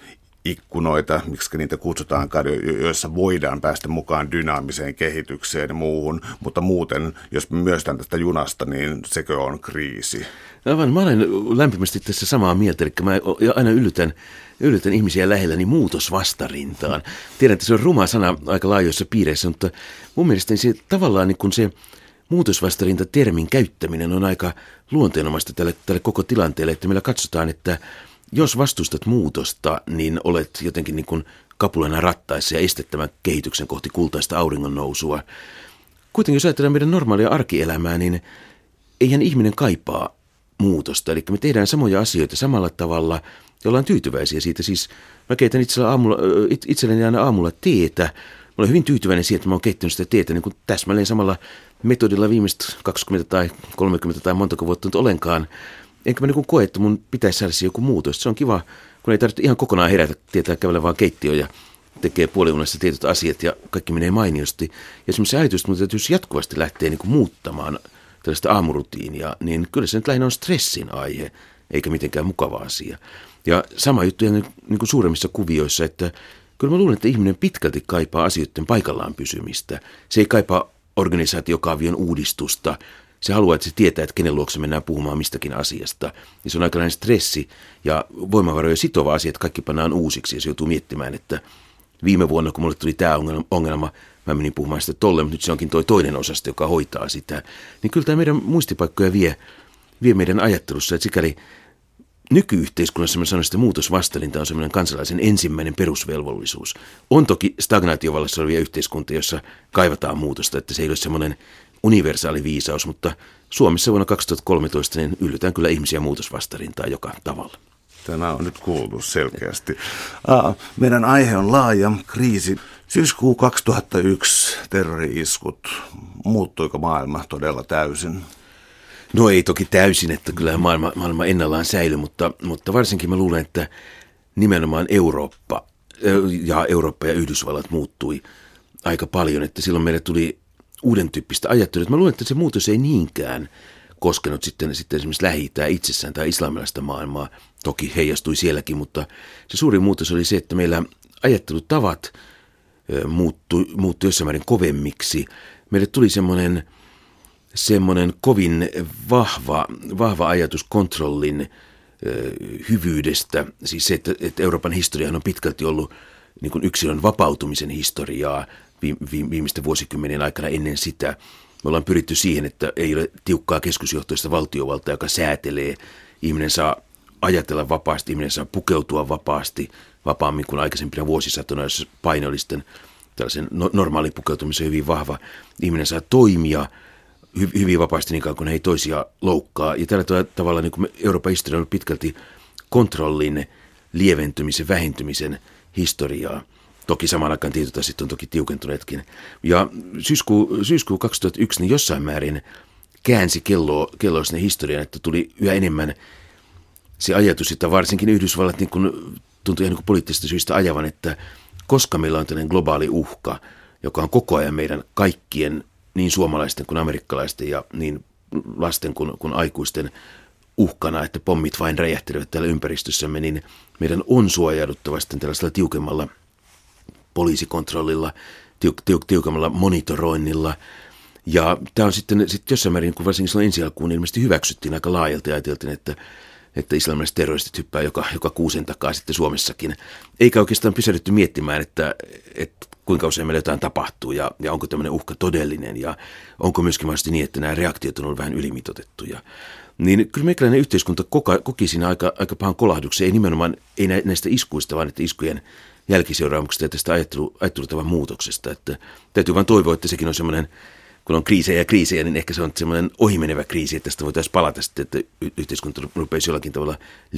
ikkunoita, miksi niitä kutsutaankaan, joissa voidaan päästä mukaan dynaamiseen kehitykseen ja muuhun, mutta muuten, jos myöstään tästä junasta, niin sekö on kriisi? Aivan, mä olen lämpimästi tässä samaa mieltä, eli mä aina yllytän, yllytän ihmisiä lähelläni muutosvastarintaan. Tiedän, että se on ruma sana aika laajoissa piireissä, mutta mun mielestäni se tavallaan niin kun se muutosvastarinta-termin käyttäminen on aika luonteenomaista tälle, tälle koko tilanteelle, että meillä katsotaan, että jos vastustat muutosta, niin olet jotenkin niin kuin kapulana rattaissa ja estet tämän kehityksen kohti kultaista auringon nousua. Kuitenkin jos ajatellaan meidän normaalia arkielämää, niin eihän ihminen kaipaa muutosta. Eli me tehdään samoja asioita samalla tavalla, ja ollaan tyytyväisiä siitä. Siis mä keitän aamulla, itselleni aina aamulla teetä. Mä olen hyvin tyytyväinen siihen, että mä oon keittänyt sitä teetä niin kuin täsmälleen samalla metodilla viimeistä kaksikymmentä tai kolmekymmentä tai montako vuotta nyt olenkaan. Enkä mä niin kuin koe, että mun pitäisi saada joku muutos. Se on kiva, kun ei tarvitse ihan kokonaan herätä, tietää kävellä vaan keittiöön ja tekee puoliunessa tietyt asiat ja kaikki menee mainiosti. Ja semmoisen ajatus, että mun täytyisi jatkuvasti lähteä niin kuin muuttamaan tällaista aamurutiinia, niin kyllä se nyt lähinnä on stressin aihe, eikä mitenkään mukava asia. Ja sama juttu niin kuin suuremmissa kuvioissa, että kyllä mä luulen, että ihminen pitkälti kaipaa asioiden paikallaan pysymistä. Se ei kaipaa organisaatiokaavion uudistusta. Se haluaa, että se tietää, että kenen luokse mennään puhumaan mistäkin asiasta. Ja se on aikalainen stressi ja voimavaroja sitova asia, että kaikki pannaan uusiksi. Ja se joutuu miettimään, että viime vuonna, kun mulle tuli tämä ongelma, mä menin puhumaan sitä tolle, mutta nyt se onkin toi toinen osasto, joka hoitaa sitä. Niin kyllä tämä meidän muistipaikkoja vie, vie meidän ajattelussa, että sikäli nykyyhteiskunnassa mä sanoin, että muutosvastarinta on semmoinen kansalaisen ensimmäinen perusvelvollisuus. On toki stagnaatiovallassa olevia yhteiskuntia, joissa kaivataan muutosta, että se ei ole semmoinen universaali viisaus, mutta Suomessa vuonna kaksituhattakolmetoista niin yllytään kyllä ihmisiä muutosvastarintaa joka tavalla. Tämä on nyt kuultu selkeästi. Meidän aihe on laaja kriisi. Syyskuu kaksituhattayksi, terrori-iskut. Muuttuiko maailma todella täysin? No ei toki täysin, että kyllä maailma, maailma ennallaan säilyi, mutta, mutta varsinkin mä luulen, että nimenomaan Eurooppa ja Eurooppa ja Yhdysvallat muuttui aika paljon, että silloin meille tuli uuden tyyppistä ajattelua. Mä luulen, että se muutos ei niinkään koskenut sitten, sitten esimerkiksi Lähi-Itää itsessään tai islamilaista maailmaa. Toki heijastui sielläkin, mutta se suuri muutos oli se, että meillä ajattelutavat muuttui, muuttui jossain määrin kovemmiksi. Meille tuli semmoinen, semmoinen kovin vahva, vahva ajatus kontrollin hyvyydestä. Siis se, että, että Euroopan historiahan on pitkälti ollut niin kuin yksilön vapautumisen historiaa viimeisten vuosikymmenien aikana ennen sitä. Me ollaan pyritty siihen, että ei ole tiukkaa keskusjohtoista valtiovaltaa, joka säätelee. Ihminen saa ajatella vapaasti, ihminen saa pukeutua vapaasti, vapaammin kuin aikaisempina vuosisatoina, jos paine oli sitten tällaisen normaali pukeutumisen hyvin vahva. Ihminen saa toimia hy- hyvin vapaasti niin kauan, kun he ei toisia loukkaa. Ja tällä tavalla niin kuin Euroopan historia on pitkälti kontrollin lieventymisen, vähentymisen historiaa. Toki samaan aikaan tietyt asiat on toki tiukentuneetkin. Ja syyskuu, syyskuu kaksituhattayksi niin jossain määrin käänsi kelloa, kelloa sinne historiaan, että tuli yhä enemmän se ajatus, että varsinkin Yhdysvallat niin kuin tuntui ihan niin kuin poliittisista syistä ajavan, että koska meillä on tällainen globaali uhka, joka on koko ajan meidän kaikkien, niin suomalaisten kuin amerikkalaisten ja niin lasten kuin, kuin aikuisten uhkana, että pommit vain räjähtelevät täällä ympäristössämme, niin meidän on suojauduttava sitten tällaisella tiukemmalla poliisikontrollilla, tiuk, tiuk, tiukemmalla monitoroinnilla. Ja tämä on sitten, sitten jossain määrin, kun varsinkin silloin ensi alkuun ilmeisesti hyväksyttiin aika laajalta ja ajateltiin, että, että islamilaiset terroristit hyppää joka, joka kuusen takaa sitten Suomessakin. Eikä oikeastaan pysähdytty miettimään, että, että kuinka usein meillä jotain tapahtuu ja, ja onko tämmöinen uhka todellinen ja onko myöskin mahdollisesti niin, että nämä reaktiot on ollut vähän ylimitoitettuja. Niin kyllä meikäläinen yhteiskunta koka, koki siinä aika, aika pahan kolahduksen, ei nimenomaan ei näistä iskuista, vaan että iskujen jälkiseuraamuksesta ja tästä ajattelu, ajattelutavan muutoksesta. Että täytyy vaan toivoa, että sekin on semmoinen, kun on kriisejä ja kriisejä, niin ehkä se on semmoinen ohimenevä kriisi, että tästä voitaisiin palata sitten, että yhteiskunta rupeisi jollakin tavalla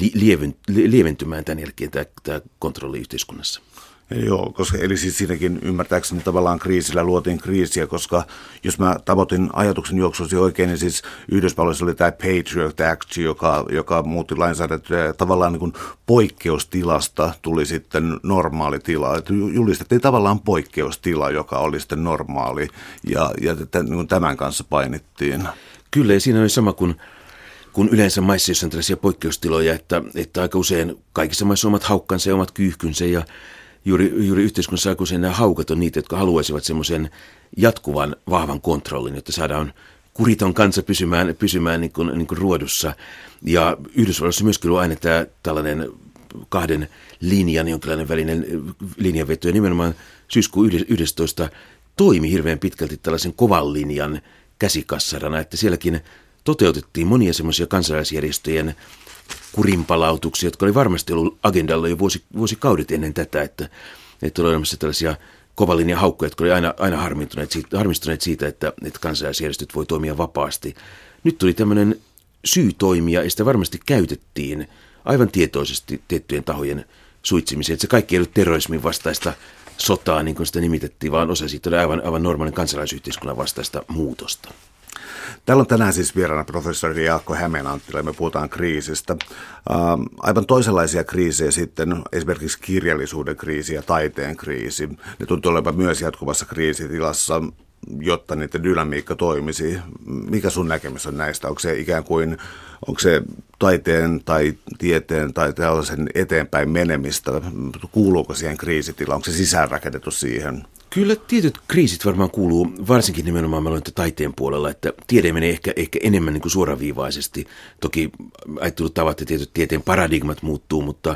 lieventymään tämän jälkeen tämä, tämä kontrolli yhteiskunnassa. Joo, koska eli siis siinäkin ymmärtääkseni tavallaan kriisillä luotiin kriisiä, koska jos mä tavoitin ajatuksen juoksuasi oikein, niin siis Yhdysvalloissa oli tämä Patriot Act, joka, joka muutti lainsäädäntöä ja tavallaan niin kuin poikkeustilasta tuli sitten normaali tila. Että julistettiin tavallaan poikkeustila, joka oli sitten normaali ja, ja tämän kanssa painittiin. Kyllä, ja siinä oli sama kuin kun yleensä maissa, joissa on tällaisia poikkeustiloja, että, että aika usein kaikissa maissa on omat haukkansa ja omat kyyhkynsä ja Juuri, juuri yhteiskunnassa aika usein nämä haukat on niitä, jotka haluaisivat semmoisen jatkuvan vahvan kontrollin, jotta saadaan kuriton kansa pysymään, pysymään niin kuin, niin kuin ruodussa. Ja Yhdysvalloissa myöskin on aina tämä tällainen kahden linjan, jonkinlainen välinen linjanveto. Ja nimenomaan syyskuun yhdestoista toimi hirveän pitkälti tällaisen kovan linjan käsikassarana, että sielläkin toteutettiin monia semmoisia kansalaisjärjestöjen kurinpalautuksia, jotka oli varmasti ollut agendalla jo vuosi, vuosikaudet ennen tätä, että, että oli olemassa tällaisia kovalinjan haukkoja, jotka oli aina, aina harmistuneet siitä, harmistuneet siitä että, että kansalaisjärjestöt voi toimia vapaasti. Nyt tuli tämmöinen syy toimia, ja sitä varmasti käytettiin aivan tietoisesti tiettyjen tahojen suitsimiseen. Että se kaikki ei ollut terrorismin vastaista sotaa, niin kuin sitä nimitettiin, vaan osa siitä oli aivan, aivan normaalin kansalaisyhteiskunnan vastaista muutosta. Täällä on tänään siis vieraana professori Jaakko Hämeenanttila ja me puhutaan kriisistä. Ähm, aivan toisenlaisia kriisejä sitten, esimerkiksi kirjallisuuden kriisi ja taiteen kriisi. Ne tuntuu olevan myös jatkuvassa kriisitilassa, jotta niiden dynamiikka toimisi. Mikä sun näkemys on näistä? Onko se ikään kuin, onko se taiteen tai tieteen tai tällaisen eteenpäin menemistä? Kuuluuko siihen kriisitilaan? Onko se sisäänrakennettu siihen? Kyllä tietyt kriisit varmaan kuuluu, varsinkin nimenomaan mä luulen, että taiteen puolella, että tiede menee ehkä, ehkä enemmän niin kuin suoraviivaisesti. Toki ajattelutavat ja tietyt tieteen paradigmat muuttuu, mutta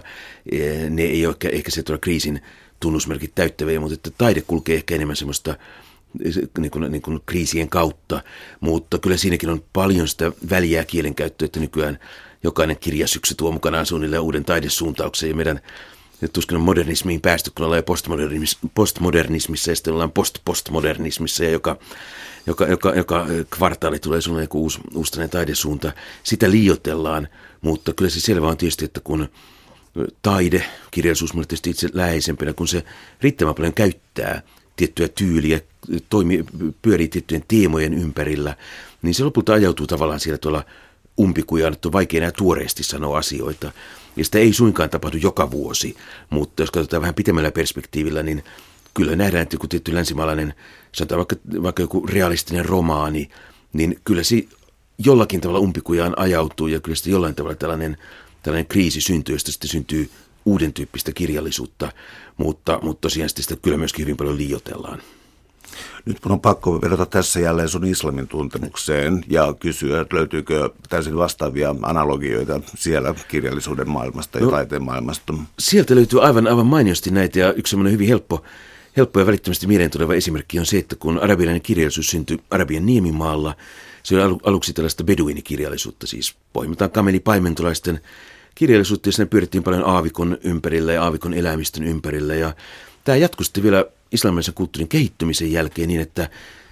ne ei ole ehkä, ehkä se tuolla kriisin tunnusmerkit täyttäviä, mutta että taide kulkee ehkä enemmän semmoista niin kuin, niin kuin kriisien kautta, mutta kyllä siinäkin on paljon sitä väliä kielenkäyttöä, että nykyään jokainen kirjasyksy tuo mukanaan suunnilleen uuden taidesuuntauksen ja meidän nyt tuskin on modernismiin päästy, kun ollaan jo postmodernismissa, postmodernismissa ja sitten ollaan post-postmodernismissa ja joka, joka, joka, joka kvartaali tulee sulle joku uusi, uusi taidesuunta. Sitä liioitellaan, mutta kyllä se selvä on tietysti, että kun taide, kirjallisuus on tietysti itse läheisempänä, kun se riittävän paljon käyttää tiettyä tyyliä, toimi, pyörii tiettyjen teemojen ympärillä, niin se lopulta ajautuu tavallaan siellä tuolla umpikujaan, että on vaikea enää tuoreesti sanoa asioita. Ja sitä ei suinkaan tapahdu joka vuosi, mutta jos katsotaan vähän pitemmällä perspektiivillä, niin kyllä nähdään, että joku tietty länsimaalainen, sanotaan vaikka, vaikka joku realistinen romaani, niin kyllä se jollakin tavalla umpikujaan ajautuu ja kyllä sitten jollain tavalla tällainen, tällainen kriisi syntyy, josta sitten syntyy uuden tyyppistä kirjallisuutta, mutta, mutta tosiaan sitä kyllä myöskin hyvin paljon liioitellaan. Nyt mun on pakko vedota tässä jälleen sun islamin tuntemukseen ja kysyä, että löytyykö täysin vastaavia analogioita siellä kirjallisuuden maailmasta ja no, taiteen maailmasta. Sieltä löytyy aivan, aivan mainiosti näitä ja yksi semmoinen hyvin helppo, helppo ja välittömästi mieleen tuleva esimerkki on se, että kun arabialainen kirjallisuus syntyi Arabian niemimaalla, se oli aluksi tällaista beduinikirjallisuutta, siis pohjimmiltaan kamelipaimentolaisten kirjallisuutta, jossa ne pyörittiin paljon aavikon ympärillä ja aavikon eläimistön ympärillä. Ja tämä jatkui sitten vielä islamilaisen kulttuurin kehittymisen jälkeen niin, että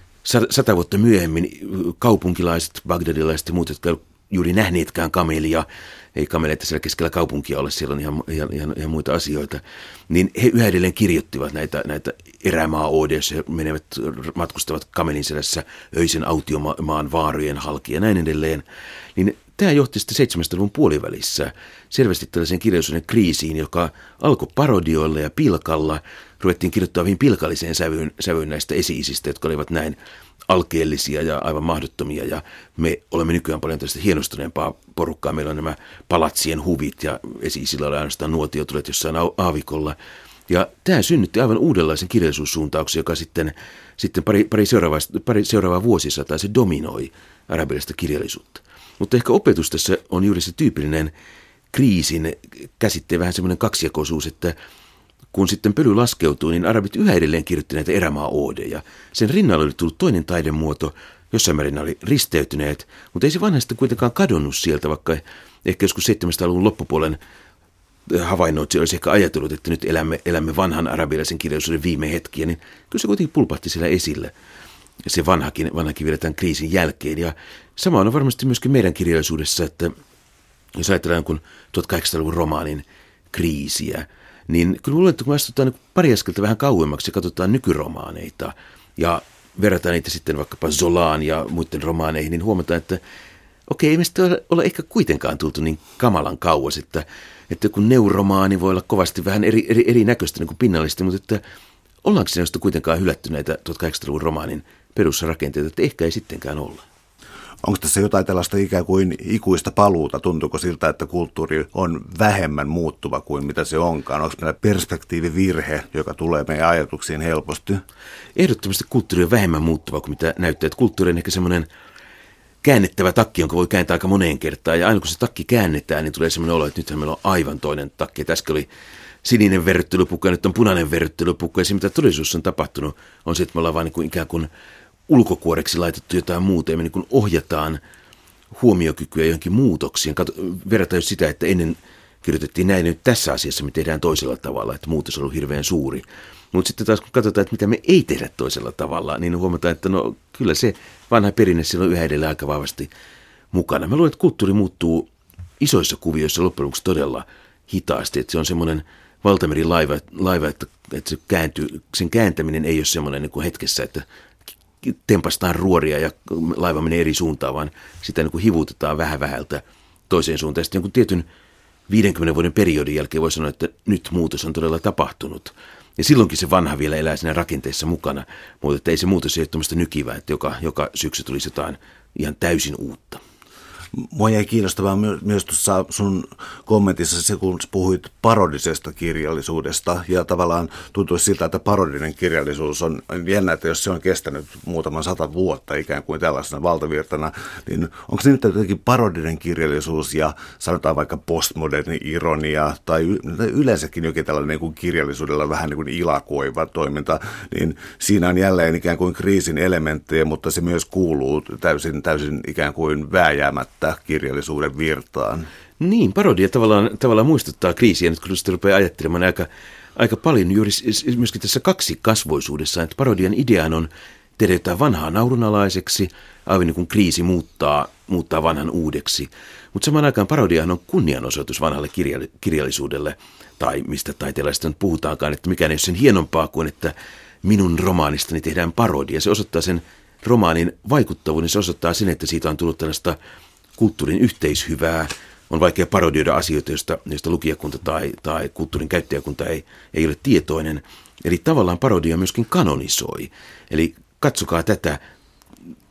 sata vuotta myöhemmin kaupunkilaiset, bagdadilaiset ja muut, jotka eivät juuri nähneetkään kamelia, ei kameleita siellä keskellä kaupunkia ole, siellä on ihan, ihan, ihan, ihan muita asioita, niin he yhä edelleen kirjoittivat näitä, näitä erämaa-oodeja, joissa menevät, matkustavat kamelin selässä öisen autiomaan vaarojen halki ja näin edelleen. Niin tämä johti sitten seitsemäntoistasadan luvun puolivälissä selvästi tällaiseen kirjallisuuden kriisiin, joka alkoi parodioilla ja pilkalla. Ruvettiin kirjoittaa hyvin pilkalliseen sävyyn, sävyyn näistä esi-isistä, jotka olivat näin alkeellisia ja aivan mahdottomia. Ja me olemme nykyään paljon tällaista hienostuneempaa porukkaa. Meillä on nämä palatsien huvit ja esi-isillä oli ainoastaan nuotiotulet jossain aavikolla. Ja tämä synnytti aivan uudenlaisen kirjallisuussuuntauksen, joka sitten, sitten pari, pari, seuraavaa, pari seuraavaa vuosisataa se dominoi arabialaista kirjallisuutta. Mutta ehkä opetus tässä on juuri se tyypillinen kriisin käsitteen vähän semmoinen kaksijakoisuus, että kun sitten pöly laskeutui, niin arabit yhä edelleen kirjoitti näitä erämaa-oodeja. Sen rinnalla oli tullut toinen taidemuoto, jossain määrin oli risteytyneet, mutta ei se vanhasta kuitenkaan kadonnut sieltä, vaikka ehkä joskus seitsemäntoistasadan luvun loppupuolen havainnoitsija olisi ehkä ajatellut, että nyt elämme, elämme vanhan arabialaisen kirjallisuuden viime hetkiä, niin kyllä se kuitenkin pulpahti siellä esille. Se vanhakin, vanhakin vielä tämän kriisin jälkeen. Ja sama on varmasti myöskin meidän kirjallisuudessa, että jos ajatellaan kun tuhatkahdeksansadan luvun romaanin kriisiä, niin kyllä luulen, että kun astutaan niin pari askelta vähän kauemmaksi ja katsotaan nykyromaaneita ja verrataan niitä sitten vaikkapa Zolaan ja muiden romaaneihin, niin huomataan, että okei, ei me sitten ole, ole ehkä kuitenkaan tultu niin kamalan kauas, että, että kun neuromaani voi olla kovasti vähän eri, eri, erinäköistä niin kuin pinnallisesti, mutta että ollaanko se kuitenkaan hylätty näitä tuhatkahdeksansadan luvun romaanin perusrakenteita, että ehkä ei sittenkään olla. Onko tässä jotain tällaista ikään kuin ikuista paluuta? Tuntuuko siltä, että kulttuuri on vähemmän muuttuva kuin mitä se onkaan? Onko meillä perspektiivivirhe, joka tulee meidän ajatuksiin helposti? Ehdottomasti kulttuuri on vähemmän muuttuva kuin mitä näyttää. Että kulttuuri on ehkä semmoinen käännettävä takki, jonka voi kääntää aika moneen kertaan. Ja aina kun se takki käännetään, niin tulee semmoinen olo, että nythän meillä on aivan toinen takki. Tässä oli sininen verryttelypukka ja nyt on punainen verryttelypukka. Ja se, mitä todellisuus on tapahtunut, on se, että me ollaan vaan niin kuin ikään kuin ulkokuoreksi laitettu jotain muuta ja me niin kuin ohjataan huomiokykyä johonkin muutoksiin. Kato, verrataan just sitä, että ennen kirjoitettiin näin, nyt tässä asiassa me tehdään toisella tavalla, että muutos on ollut hirveän suuri. Mutta sitten taas kun katsotaan, että mitä me ei tehdä toisella tavalla, niin huomataan, että no kyllä se vanha perinne siellä on yhä edelleen aika vahvasti mukana. Mä luulen, että kulttuuri muuttuu isoissa kuvioissa loppujen lopuksi todella hitaasti, että se on semmoinen valtamerin laiva, laiva että, että se kääntyy, sen kääntäminen ei ole semmoinen niin kuin hetkessä, että tempastaan ruoria ja laiva menee eri suuntaan, vaan sitä niin kuin hivutetaan vähän vähältä toiseen suuntaan. Sitten jonkun tietyn viidenkymmenen vuoden periodin jälkeen voi sanoa, että nyt muutos on todella tapahtunut. Ja silloinkin se vanha vielä elää siinä rakenteessa mukana, mutta että ei se muutos ole tämmöistä nykivää, että joka, joka syksy tulisi jotain ihan täysin uutta. Mua jäi kiinnostavaa myös tuossa sun kommentissa se, kun puhuit parodisesta kirjallisuudesta ja tavallaan tuntui siltä, että parodinen kirjallisuus on jännä, että jos se on kestänyt muutaman sata vuotta ikään kuin tällaisena valtavirtana, niin onko se nyt jotenkin parodinen kirjallisuus ja sanotaan vaikka postmoderni ironia tai yleensäkin jokin tällainen niin kuin kirjallisuudella vähän niin kuin ilakoiva toiminta, niin siinä on jälleen ikään kuin kriisin elementtejä, mutta se myös kuuluu täysin, täysin ikään kuin vääjäämättä kirjallisuuden virtaan. Niin, parodia tavallaan, tavallaan muistuttaa kriisiä, nyt kun sitä rupeaa ajattelemaan aika, aika paljon juuri myöskin tässä kaksikasvoisuudessa, että parodian ideaan on tehdä jotain vanhaa naurunalaiseksi, aivan niin kuin kriisi muuttaa, muuttaa vanhan uudeksi. Mutta samaan aikaan parodiahan on kunnianosoitus vanhalle kirjallisuudelle, tai mistä taiteilijaista nyt puhutaankaan, että mikään ei ole sen hienompaa kuin, että minun romaanistani tehdään parodia. Se osoittaa sen romaanin vaikuttavuuden, se osoittaa sen, että siitä on tullut tällaista kulttuurin yhteishyvää. On vaikea parodioida asioita, joista, joista lukijakunta tai, tai kulttuurin käyttäjäkunta ei, ei ole tietoinen. Eli tavallaan parodia myöskin kanonisoi. Eli katsokaa tätä,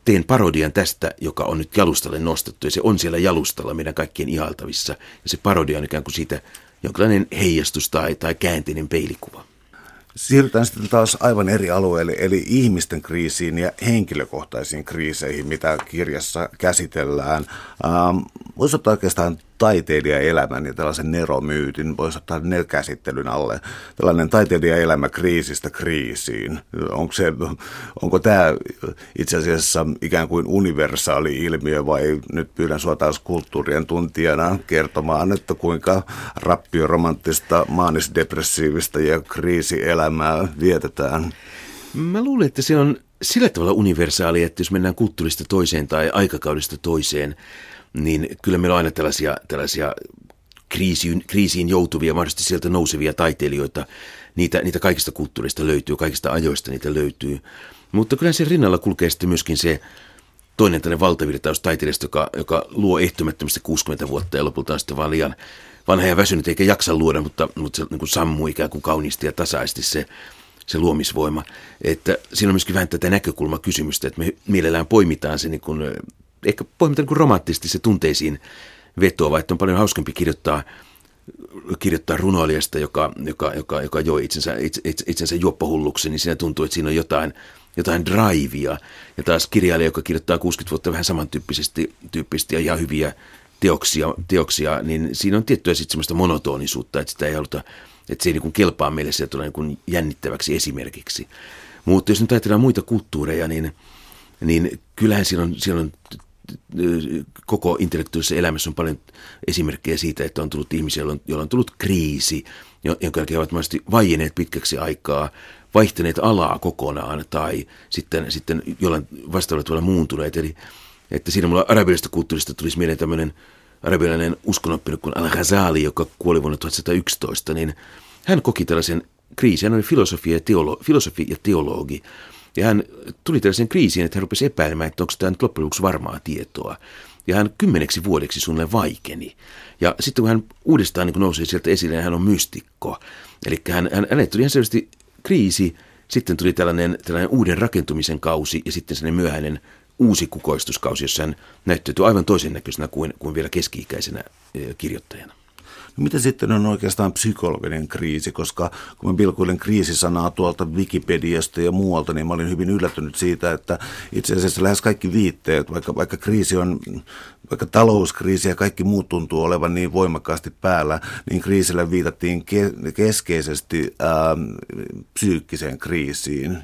teen parodian tästä, joka on nyt jalustalle nostettu, ja se on siellä jalustalla meidän kaikkien ihailtavissa, ja se parodia on ikään kuin siitä jonkinlainen heijastus tai, tai käänteinen peilikuva. Siirrytään sitten taas aivan eri alueelle, eli ihmisten kriisiin ja henkilökohtaisiin kriiseihin, mitä kirjassa käsitellään. Ähm, voisi ottaa oikeastaan taiteilijaelämän ja tällaisen neromyytin, voisi ottaa ne käsittelyn alle. Tällainen taiteilijaelämä kriisistä kriisiin. Onko, se, onko tämä itse asiassa ikään kuin universaali ilmiö vai nyt pyydän sinua taas kulttuurien tuntijana kertomaan, että kuinka rappioromanttista, maanisdepressiivistä ja kriisielämää vietetään? Mä luulen, että se on sillä tavalla universaali, että jos mennään kulttuurista toiseen tai aikakaudesta toiseen, niin kyllä meillä on aina tällaisia, tällaisia kriisiin, kriisiin joutuvia, mahdollisesti sieltä nousevia taiteilijoita. Niitä, niitä kaikista kulttuurista löytyy, kaikista ajoista niitä löytyy. Mutta kyllä sen rinnalla kulkee sitten myöskin se toinen tällainen valtavirtaus taiteilijasta, joka, joka luo ehtymättömästi kuusikymmentä vuotta ja lopulta on sitten vaan liian vanha ja väsynyt eikä jaksa luoda, mutta, mutta se niin kuin sammuu ikään kuin kauniisti ja tasaisesti se, se luomisvoima. Että siinä on myöskin vähän tätä näkökulmakysymystä, että me mielellään poimitaan se niin kuin, ehkä poimitaan niin kuin romanttisesti se tunteisiin vetoava, että on paljon hauskempi kirjoittaa, kirjoittaa runoilijasta, joka, joka, joka, joka joi itsensä, itse, itsensä juoppohulluksi, niin siinä tuntuu, että siinä on jotain, jotain drivea. Ja taas kirjailija, joka kirjoittaa kuusikymmentä vuotta vähän samantyyppisesti tyyppisesti ja ihan hyviä teoksia, teoksia, niin siinä on tiettyä sitten semmoista monotonisuutta, että sitä ei haluta, että se ei niin kuin kelpaa meille, se tulee niin kuin jännittäväksi esimerkiksi. Mutta jos nyt ajatellaan muita kulttuureja, niin, niin kyllähän siellä on, siellä on koko intellektuaalisessa elämässä on paljon esimerkkejä siitä, että on tullut ihmisiä, joilla on tullut kriisi, jonka jälkeen ovat mahdollisesti vaienneet pitkäksi aikaa, vaihtaneet alaa kokonaan tai sitten, sitten jollain vastaavalla tavalla muuntuneet. Eli että siinä mulla arabialaisesta kulttuurista tulisi mieleen tämmöinen arabialainen uskonoppinut kuin Al-Ghazali, joka kuoli vuonna tuhatyhdeksänsataayksitoista, niin hän koki tällaisen kriisin. Hän oli filosofi ja, teolo- filosofi ja teologi. Ja hän tuli tällaisen kriisiin, että hän rupesi epäilemään, että onko tämä nyt loppujen lopuksi varmaa tietoa. Ja hän kymmeneksi vuodeksi suunnilleen vaikeni. Ja sitten kun hän uudestaan niin kun nousee sieltä esille, niin hän on mystikko. Eli hän, hän, hänelle tuli ihan selvästi kriisi, sitten tuli tällainen, tällainen uuden rakentumisen kausi ja sitten sellainen myöhäinen uusi kukoistuskausi, jossa hän näyttäytyi aivan toisen näköisenä kuin, kuin vielä keski-ikäisenä kirjoittajana. No mitä sitten on oikeastaan psykologinen kriisi, koska kun mä pilkuilen kriisisanaa tuolta Wikipediasta ja muualta, niin mä olin hyvin yllättynyt siitä, että itse asiassa lähes kaikki viitteet, vaikka, vaikka kriisi on, vaikka talouskriisi ja kaikki muut tuntuu olevan niin voimakkaasti päällä, niin kriisillä viitattiin ke- keskeisesti ää, psyykkiseen kriisiin.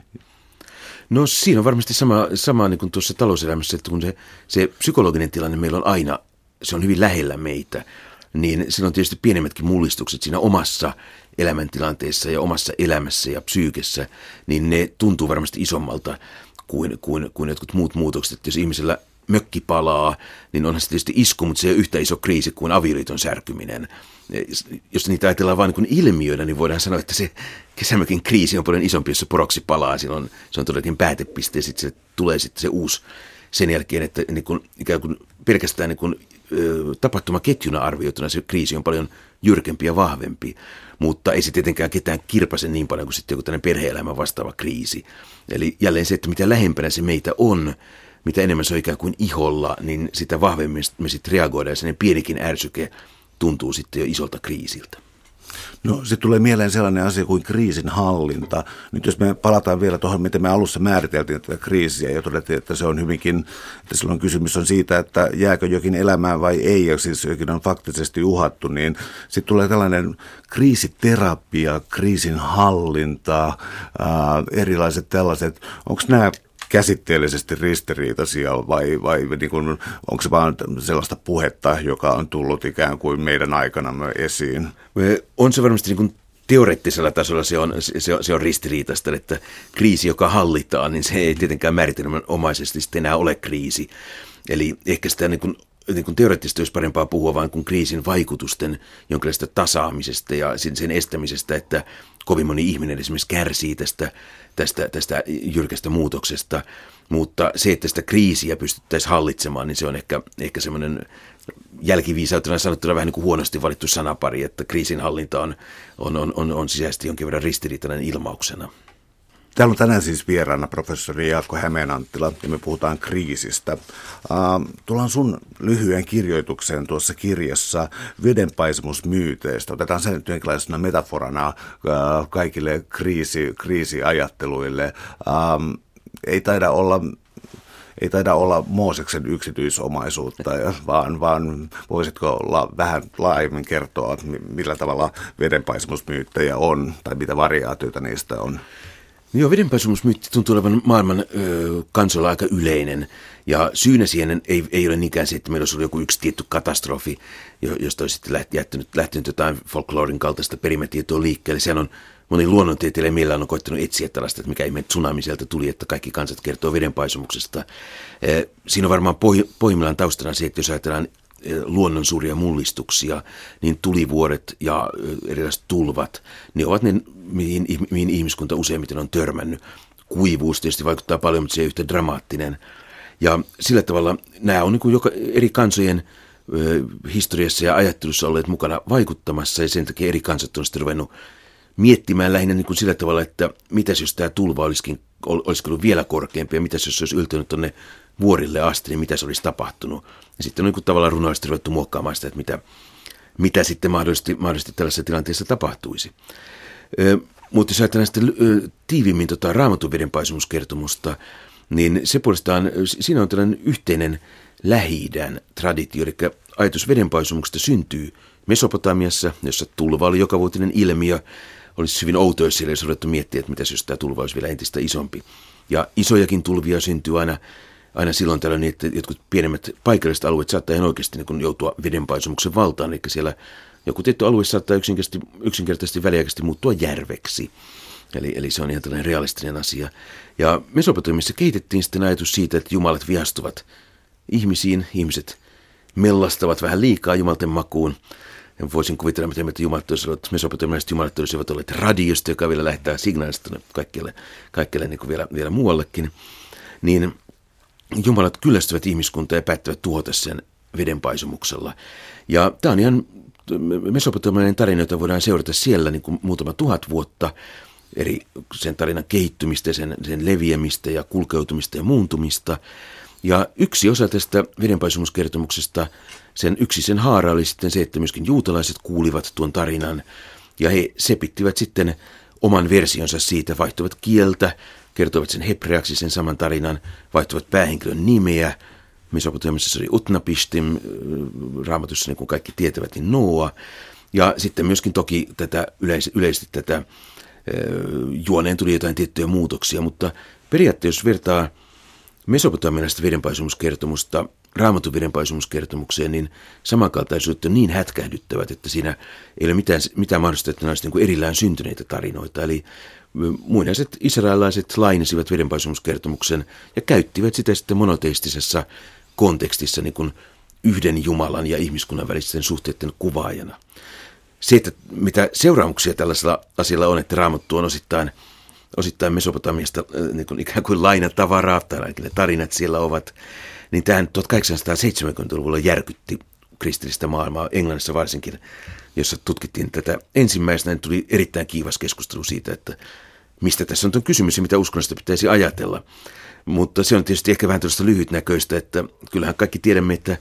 No siinä on varmasti sama, sama niin kuin tuossa talouselämässä, että kun se, se psykologinen tilanne meillä on aina, se on hyvin lähellä meitä, niin siinä on tietysti pienemmätkin mullistukset siinä omassa elämäntilanteessa ja omassa elämässä ja psyykessä, niin ne tuntuu varmasti isommalta kuin, kuin, kuin jotkut muut muutokset. Että jos ihmisellä mökki palaa, niin onhan se tietysti isku, mutta se ei ole yhtä iso kriisi kuin avioliiton särkyminen. Jos niitä ajatellaan vain niin ilmiöitä, niin voidaan sanoa, että se kesämökin kriisi on paljon isompi, jos se poroksi palaa. Silloin se on todellakin päätepiste ja sitten se tulee sitten se uusi sen jälkeen, että niin kuin, ikään kuin pelkästään niin kuin, tapahtumaketjuna arvioituna se kriisi on paljon jyrkempi ja vahvempi, mutta ei se tietenkään ketään kirpase niin paljon kuin sitten joku tällainen perhe-elämän vastaava kriisi. Eli jälleen se, että mitä lähempänä se meitä on, mitä enemmän se on ikään kuin iholla, niin sitä vahvemmin me sitten reagoidaan ja sellainen pienikin ärsyke tuntuu sitten jo isolta kriisiltä. No sitten tulee mieleen sellainen asia kuin kriisin hallinta. Nyt jos me palataan vielä tuohon, miten me alussa määriteltiin tätä kriisiä ja todettiin, että se on hyvinkin, että silloin kysymys on siitä, että jääkö jokin elämään vai ei, ja siis jokin on faktisesti uhattu, niin sitten tulee tällainen kriisiterapia, kriisin hallinta, ää, erilaiset tällaiset, onko nämä käsitteellisesti ristiriitaisia vai, vai niin kuin, onko se vaan sellaista puhetta, joka on tullut ikään kuin meidän aikanamme esiin? On se varmasti niin kuin teoreettisella tasolla se on, se, on, se on ristiriitaista, että kriisi, joka hallitaan, niin se ei tietenkään määritelmänomaisesti sitten enää ole kriisi. Eli ehkä sitä niin kuin, niin kuin teoreettisesti olisi parempaa puhua vain kuin kriisin vaikutusten jonkinlaista tasaamisesta ja sen, sen estämisestä, että kovin moni ihminen esimerkiksi kärsii tästä, tästä, tästä jyrkästä muutoksesta, mutta se, että sitä kriisiä pystyttäisiin hallitsemaan, niin se on ehkä, ehkä semmoinen jälkiviisautena sanottuna vähän niin kuin huonosti valittu sanapari, että kriisinhallinta on, on, on, on, on sisäisesti jonkin verran ristiriitainen ilmauksena. Täällä on tänään siis vieraana professori Jaakko Hämeenanttila ja me puhutaan kriisistä. Uh, tullaan sun lyhyen kirjoitukseen tuossa kirjassa vedenpaisumusmyyteistä. Otetaan se nyt jonkinlaisena metaforana uh, kaikille kriisi, kriisiajatteluille. Uh, ei taida olla... Ei taida olla Mooseksen yksityisomaisuutta, vaan, vaan voisitko olla vähän laajemmin kertoa, millä tavalla vedenpaisumusmyyttejä on, tai mitä variaatioita niistä on? Joo, vedenpaisumusmyytti tuntuu olevan maailman ö, kansoilla aika yleinen, ja syynä siihen ei, ei ole niinkään se, että meillä olisi ollut joku yksi tietty katastrofi, josta olisi sitten lähtenyt, lähtenyt jotain folklorin kaltaista perimätietoa liikkeelle. Sehän on moni luonnontieteilijä millään on koittanut etsiä tällaista, että mikä ihme tsunami sieltä tuli, että kaikki kansat kertoo vedenpaisumuksesta. Siinä on varmaan pohjimmillaan taustana se, että jos ajatellaan luonnon suuria mullistuksia, niin tulivuoret ja erilaiset tulvat, ne ovat ne, mihin, mihin ihmiskunta useimmiten on törmännyt. Kuivuus tietysti vaikuttaa paljon, mutta se ei yhtä dramaattinen. Ja sillä tavalla nämä on niin kuin joka, eri kansojen ö, historiassa ja ajattelussa olleet mukana vaikuttamassa, ja sen takia eri kansat on sitten ruvennut miettimään lähinnä niin kuin sillä tavalla, että mitäs jos tämä tulva olisikin, olisi ollut vielä korkeampi, ja mitäs jos se olisi yltynyt tuonne vuorille asti, niin mitä se olisi tapahtunut. Ja sitten on niin kuin tavallaan runoisesti ruvettu muokkaamaan sitä, että mitä, mitä sitten mahdollisesti, mahdollisesti tällaisessa tilanteessa tapahtuisi. Ö, mutta jos ajatellaan sitten ö, tiiviimmin tota Raamatun vedenpaisumuskertomusta, niin se puolestaan, siinä on tällainen yhteinen Lähi-idän traditio, eli ajatus vedenpaisumuksesta syntyy Mesopotamiassa, jossa tulva oli jokavuotinen ilmiö. Olisi hyvin outoa, jos siellä olisi ruvettu miettiä, että mitäs jos tämä tulva olisi vielä entistä isompi. Ja isojakin tulvia syntyy aina, aina silloin tällöin, että jotkut pienemmät paikalliset alueet saattaa ihan oikeasti niin kuin joutua vedenpaisumuksen valtaan. Eli siellä joku tietty alue saattaa yksinkertaisesti, yksinkertaisesti väliaikaisesti muuttua järveksi. Eli, eli se on ihan tällainen realistinen asia. Ja Mesopotamiassa kehitettiin sitten ajatus siitä, että jumalat vihastuvat ihmisiin. Ihmiset mellastavat vähän liikaa jumalten makuun. Ja voisin kuvitella, että jumalat olisivat, mesopotamialaiset jumalat olisivat olleet radiosta, joka vielä lähettää signaalista kaikkialle, kaikkialle niin kuin vielä, vielä muuallekin. Niin jumalat kyllästyvät ihmiskuntaa ja päättävät tuhota sen vedenpaisumuksella. Ja tämä on ihan mesopotamialainen tarina, jota voidaan seurata siellä niin kuin muutama tuhat vuotta. Eri sen tarinan kehittymistä, sen, sen leviämistä ja kulkeutumista ja muuntumista. Ja yksi osa tästä vedenpaisumuskertomuksesta, sen yksi sen haara oli sitten se, että myöskin juutalaiset kuulivat tuon tarinan. Ja he sepittivät sitten oman versionsa siitä, vaihtoivat kieltä, kertoivat sen hebreaksi sen saman tarinan, vaihtoivat päähenkilön nimeä. Mesopotamiassa se oli Utnapishtim, Raamatussa niin kuin kaikki tietävät, niin Noa. Ja sitten myöskin toki tätä yleis- yleisesti tätä juoneen tuli jotain tiettyjä muutoksia, mutta periaatteessa jos vertaa mesopotamialaista vedenpaisumuskertomusta Raamatun vedenpaisumuskertomukseen, niin samankaltaisuudet on niin hätkähdyttävät, että siinä ei ole mitään, mitään mahdollista, että ne olisivat niin erillään syntyneitä tarinoita. Eli muinaiset israelilaiset lainasivat vedenpaisumuskertomuksen ja käyttivät sitä sitten monoteistisessa kontekstissa niin kuin yhden Jumalan ja ihmiskunnan välisten suhteiden kuvaajana. Se, että mitä seuraamuksia tällaisella asialla on, että Raamattu on osittain, osittain Mesopotamiasta niin kuin ikään kuin lainatavaraa, tai ainakin ne tarinat siellä ovat, niin tähän tuhatkahdeksansataaseitsemänkymmentäluvulla järkytti kristillistä maailmaa, Englannissa varsinkin, jossa tutkittiin tätä ensimmäisenä, niin tuli erittäin kiivas keskustelu siitä, että mistä tässä on tuon kysymys ja mitä uskonnosta pitäisi ajatella. Mutta se on tietysti ehkä vähän tällaista lyhytnäköistä, että kyllähän kaikki tiedämme, että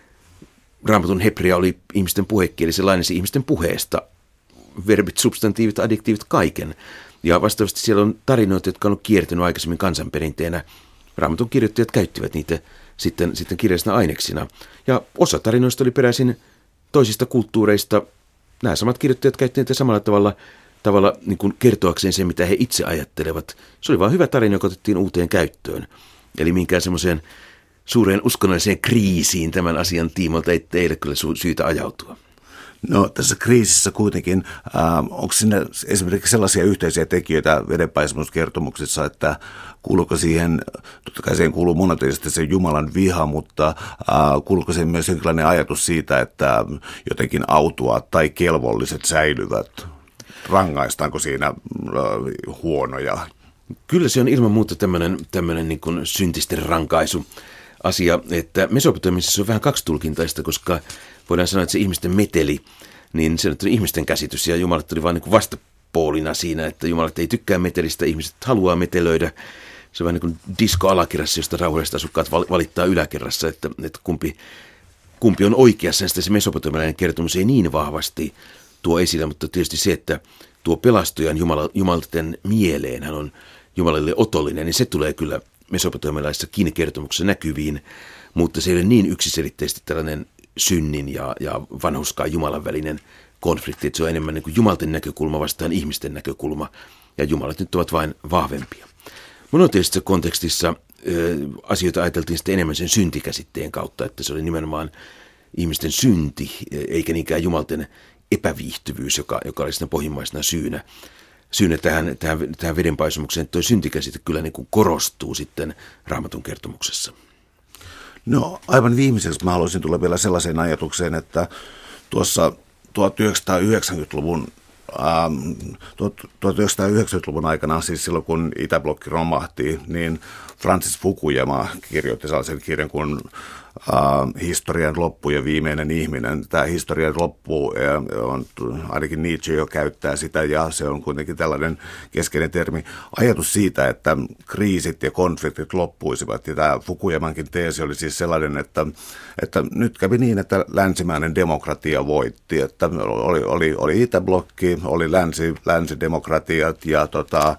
Raamatun hebrea oli ihmisten puhekieli, se lainasi ihmisten puheesta, verbit, substantiivit, adjektiivit, kaiken. Ja vastaavasti siellä on tarinoita, jotka on kiertänyt aikaisemmin kansanperinteenä. Raamatun kirjoittajat käyttivät niitä sitten, sitten kirjallisina aineksina. Ja osa tarinoista oli peräisin toisista kulttuureista. Nämä samat kirjoittajat käyttivät niitä samalla tavalla, tavalla niin kuin kertoakseen sen, mitä he itse ajattelevat. Se oli vain hyvä tarina, joka otettiin uuteen käyttöön. Eli minkään semmoiseen suureen uskonnolliseen kriisiin tämän asian tiimoilta ei teille kyllä syytä ajautua. No tässä kriisissä kuitenkin, äh, onko siinä esimerkiksi sellaisia yhteisiä tekijöitä vedenpaisumuskertomuksissa, että kuuluuko siihen, totta kai siihen kuuluu monoteisesti se Jumalan viha, mutta äh, kuuluuko siihen myös jonkinlainen ajatus siitä, että jotenkin autuaat tai kelvolliset säilyvät? Rangaistaanko siinä äh, huonoja? Kyllä se on ilman muuta tämmöinen, tämmöinen niin kuin syntisten rankaisu asia, että Mesopotamiassa se on vähän kaksitulkintaista, koska voidaan sanoa, että se ihmisten meteli, niin se on ihmisten käsitys ja Jumalat tuli vain niin kuin vasta, poolina siinä, että jumalat ei tykkää metelistä, ihmiset haluaa metelöidä. Se on vähän niin kuin disko-alakerrassa, josta rauhalliset asukkaat valittaa yläkerrassa, että, että kumpi, kumpi on oikeassa. Sitten se mesopotamialainen kertomus ei niin vahvasti tuo esille, mutta tietysti se, että tuo pelastujan jumala, jumalten mieleen, hän on Jumalalle otollinen, niin se tulee kyllä mesopotamialaisessa kertomuksessa näkyviin, mutta se ei ole niin yksiselitteisesti tällainen synnin ja, ja vanhurskaan Jumalan välinen konflikti, että se on enemmän niin kuin jumalten näkökulma vastaan ihmisten näkökulma, ja jumalat nyt ovat vain vahvempia. Monoteistisessa kontekstissa ö, asioita ajateltiin sitten enemmän sen syntikäsitteen kautta, että se oli nimenomaan ihmisten synti, eikä niinkään jumalten epäviihtyvyys, joka, joka oli sitten pohjimmaisena syynä. Syynä tähän, tähän, tähän vedenpaisumukseen, että tuo syntikäsite kyllä niin kuin korostuu sitten Raamatun kertomuksessa. No aivan viimeiseksi mä haluaisin tulla vielä sellaiseen ajatukseen, että tuossa tuhatyhdeksänsataayhdeksänkymmentäluvun Ähm, tuhatyhdeksänsataayhdeksänkymmentäluvun aikana, siis silloin kun Itäblokki romahti, niin Francis Fukuyama kirjoitti sellaisen kirjan kuin äh, Historian loppu ja viimeinen ihminen. Tämä historian loppu, äh, on, ainakin Nietzsche jo käyttää sitä, ja se on kuitenkin tällainen keskeinen termi. Ajatus siitä, että kriisit ja konfliktit loppuisivat, ja tämä Fukuyamankin teesi oli siis sellainen, että, että nyt kävi niin, että länsimäinen demokratia voitti, että oli, oli, oli Itäblokki, oli länsi, länsidemokratiat ja tota,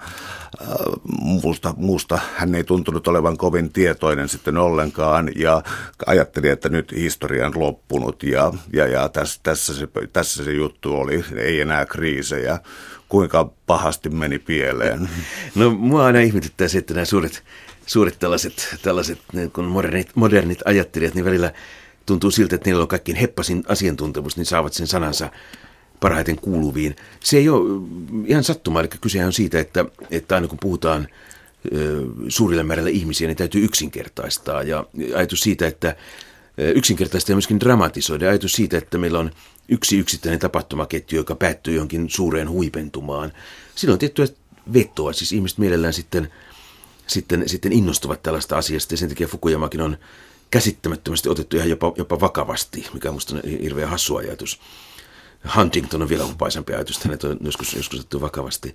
muusta, muusta hän ei tuntunut olevan kovin tietoinen sitten ollenkaan ja ajatteli, että nyt historia on loppunut ja, ja, ja tässä, tässä, se, tässä se juttu oli, ei enää kriisejä. Kuinka pahasti meni pieleen? No mua aina ihmetyttää se, että nämä suuret, suuret tällaiset, tällaiset kun modernit, modernit ajattelijat, niin välillä tuntuu siltä, että niillä on kaikkein heppasin asiantuntemus, niin saavat sen sanansa parhaiten kuuluviin. Se ei ole ihan sattumaa, eli kysehän on siitä, että, että aina kun puhutaan ö, suurille määrälle ihmisiä, niin täytyy yksinkertaistaa. Ja ajatus siitä, että yksinkertaistaa ja myöskin dramatisoida. Ajatus siitä, että meillä on yksi yksittäinen tapahtumaketju, joka päättyy johonkin suureen huipentumaan. Siinä on tiettyä vetoa, siis ihmiset mielellään sitten, sitten, sitten innostuvat tällaista asiasta, ja sen takia Fukuyamakin on käsittämättömästi otettu ihan jopa, jopa vakavasti, mikä on minusta hirveän hassu ajatus. Huntington on vielä hupaisempi ajatus, että hänet on joskus, joskus otettu vakavasti.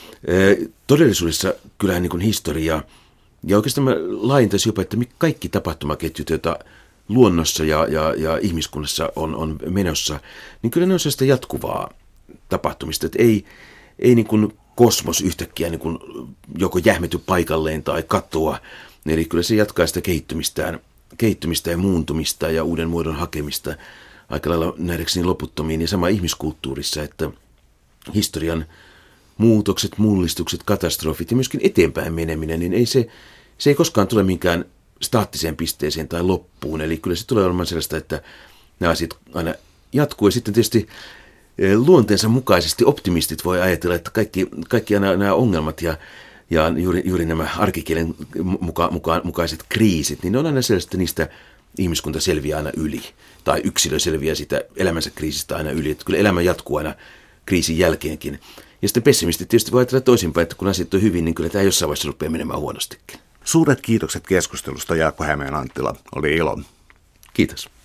Todellisuudessa kyllähän niin kuin historia, ja oikeastaan mä laajentaisin jopa, että kaikki tapahtumaketjut, joita luonnossa ja, ja, ja ihmiskunnassa on, on menossa, niin kyllä ne on sellaista jatkuvaa tapahtumista, että ei, ei niin kuin kosmos yhtäkkiä niin kuin joko jähmety paikalleen tai katoa, eli kyllä se jatkaa sitä kehittymistään, kehittymistä ja muuntumista ja uuden muodon hakemista aika lailla nähdäkseni loputtomiin, ja sama ihmiskulttuurissa, että historian muutokset, mullistukset, katastrofit ja myöskin eteenpäin meneminen, niin ei se, se ei koskaan tule minkään staattiseen pisteeseen tai loppuun, eli kyllä se tulee olemaan sellaista, että nämä asiat aina jatkuu, ja sitten tietysti luonteensa mukaisesti optimistit voi ajatella, että kaikki, kaikki nämä, nämä ongelmat ja, ja juuri, juuri nämä arkikielen muka, muka, mukaiset kriisit, niin ne on aina sellaista, että niistä ihmiskunta selviää aina yli, tai yksilö selviää sitä elämänsä kriisistä aina yli, että kyllä elämä jatkuu aina kriisin jälkeenkin. Ja sitten pessimistit tietysti voi ajatella toisinpäin, että kun asiat on hyvin, niin kyllä tämä jossain vaiheessa rupeaa menemään huonostikin. Suuret kiitokset keskustelusta, Jaakko Hämeen Anttila. Oli ilo. Kiitos.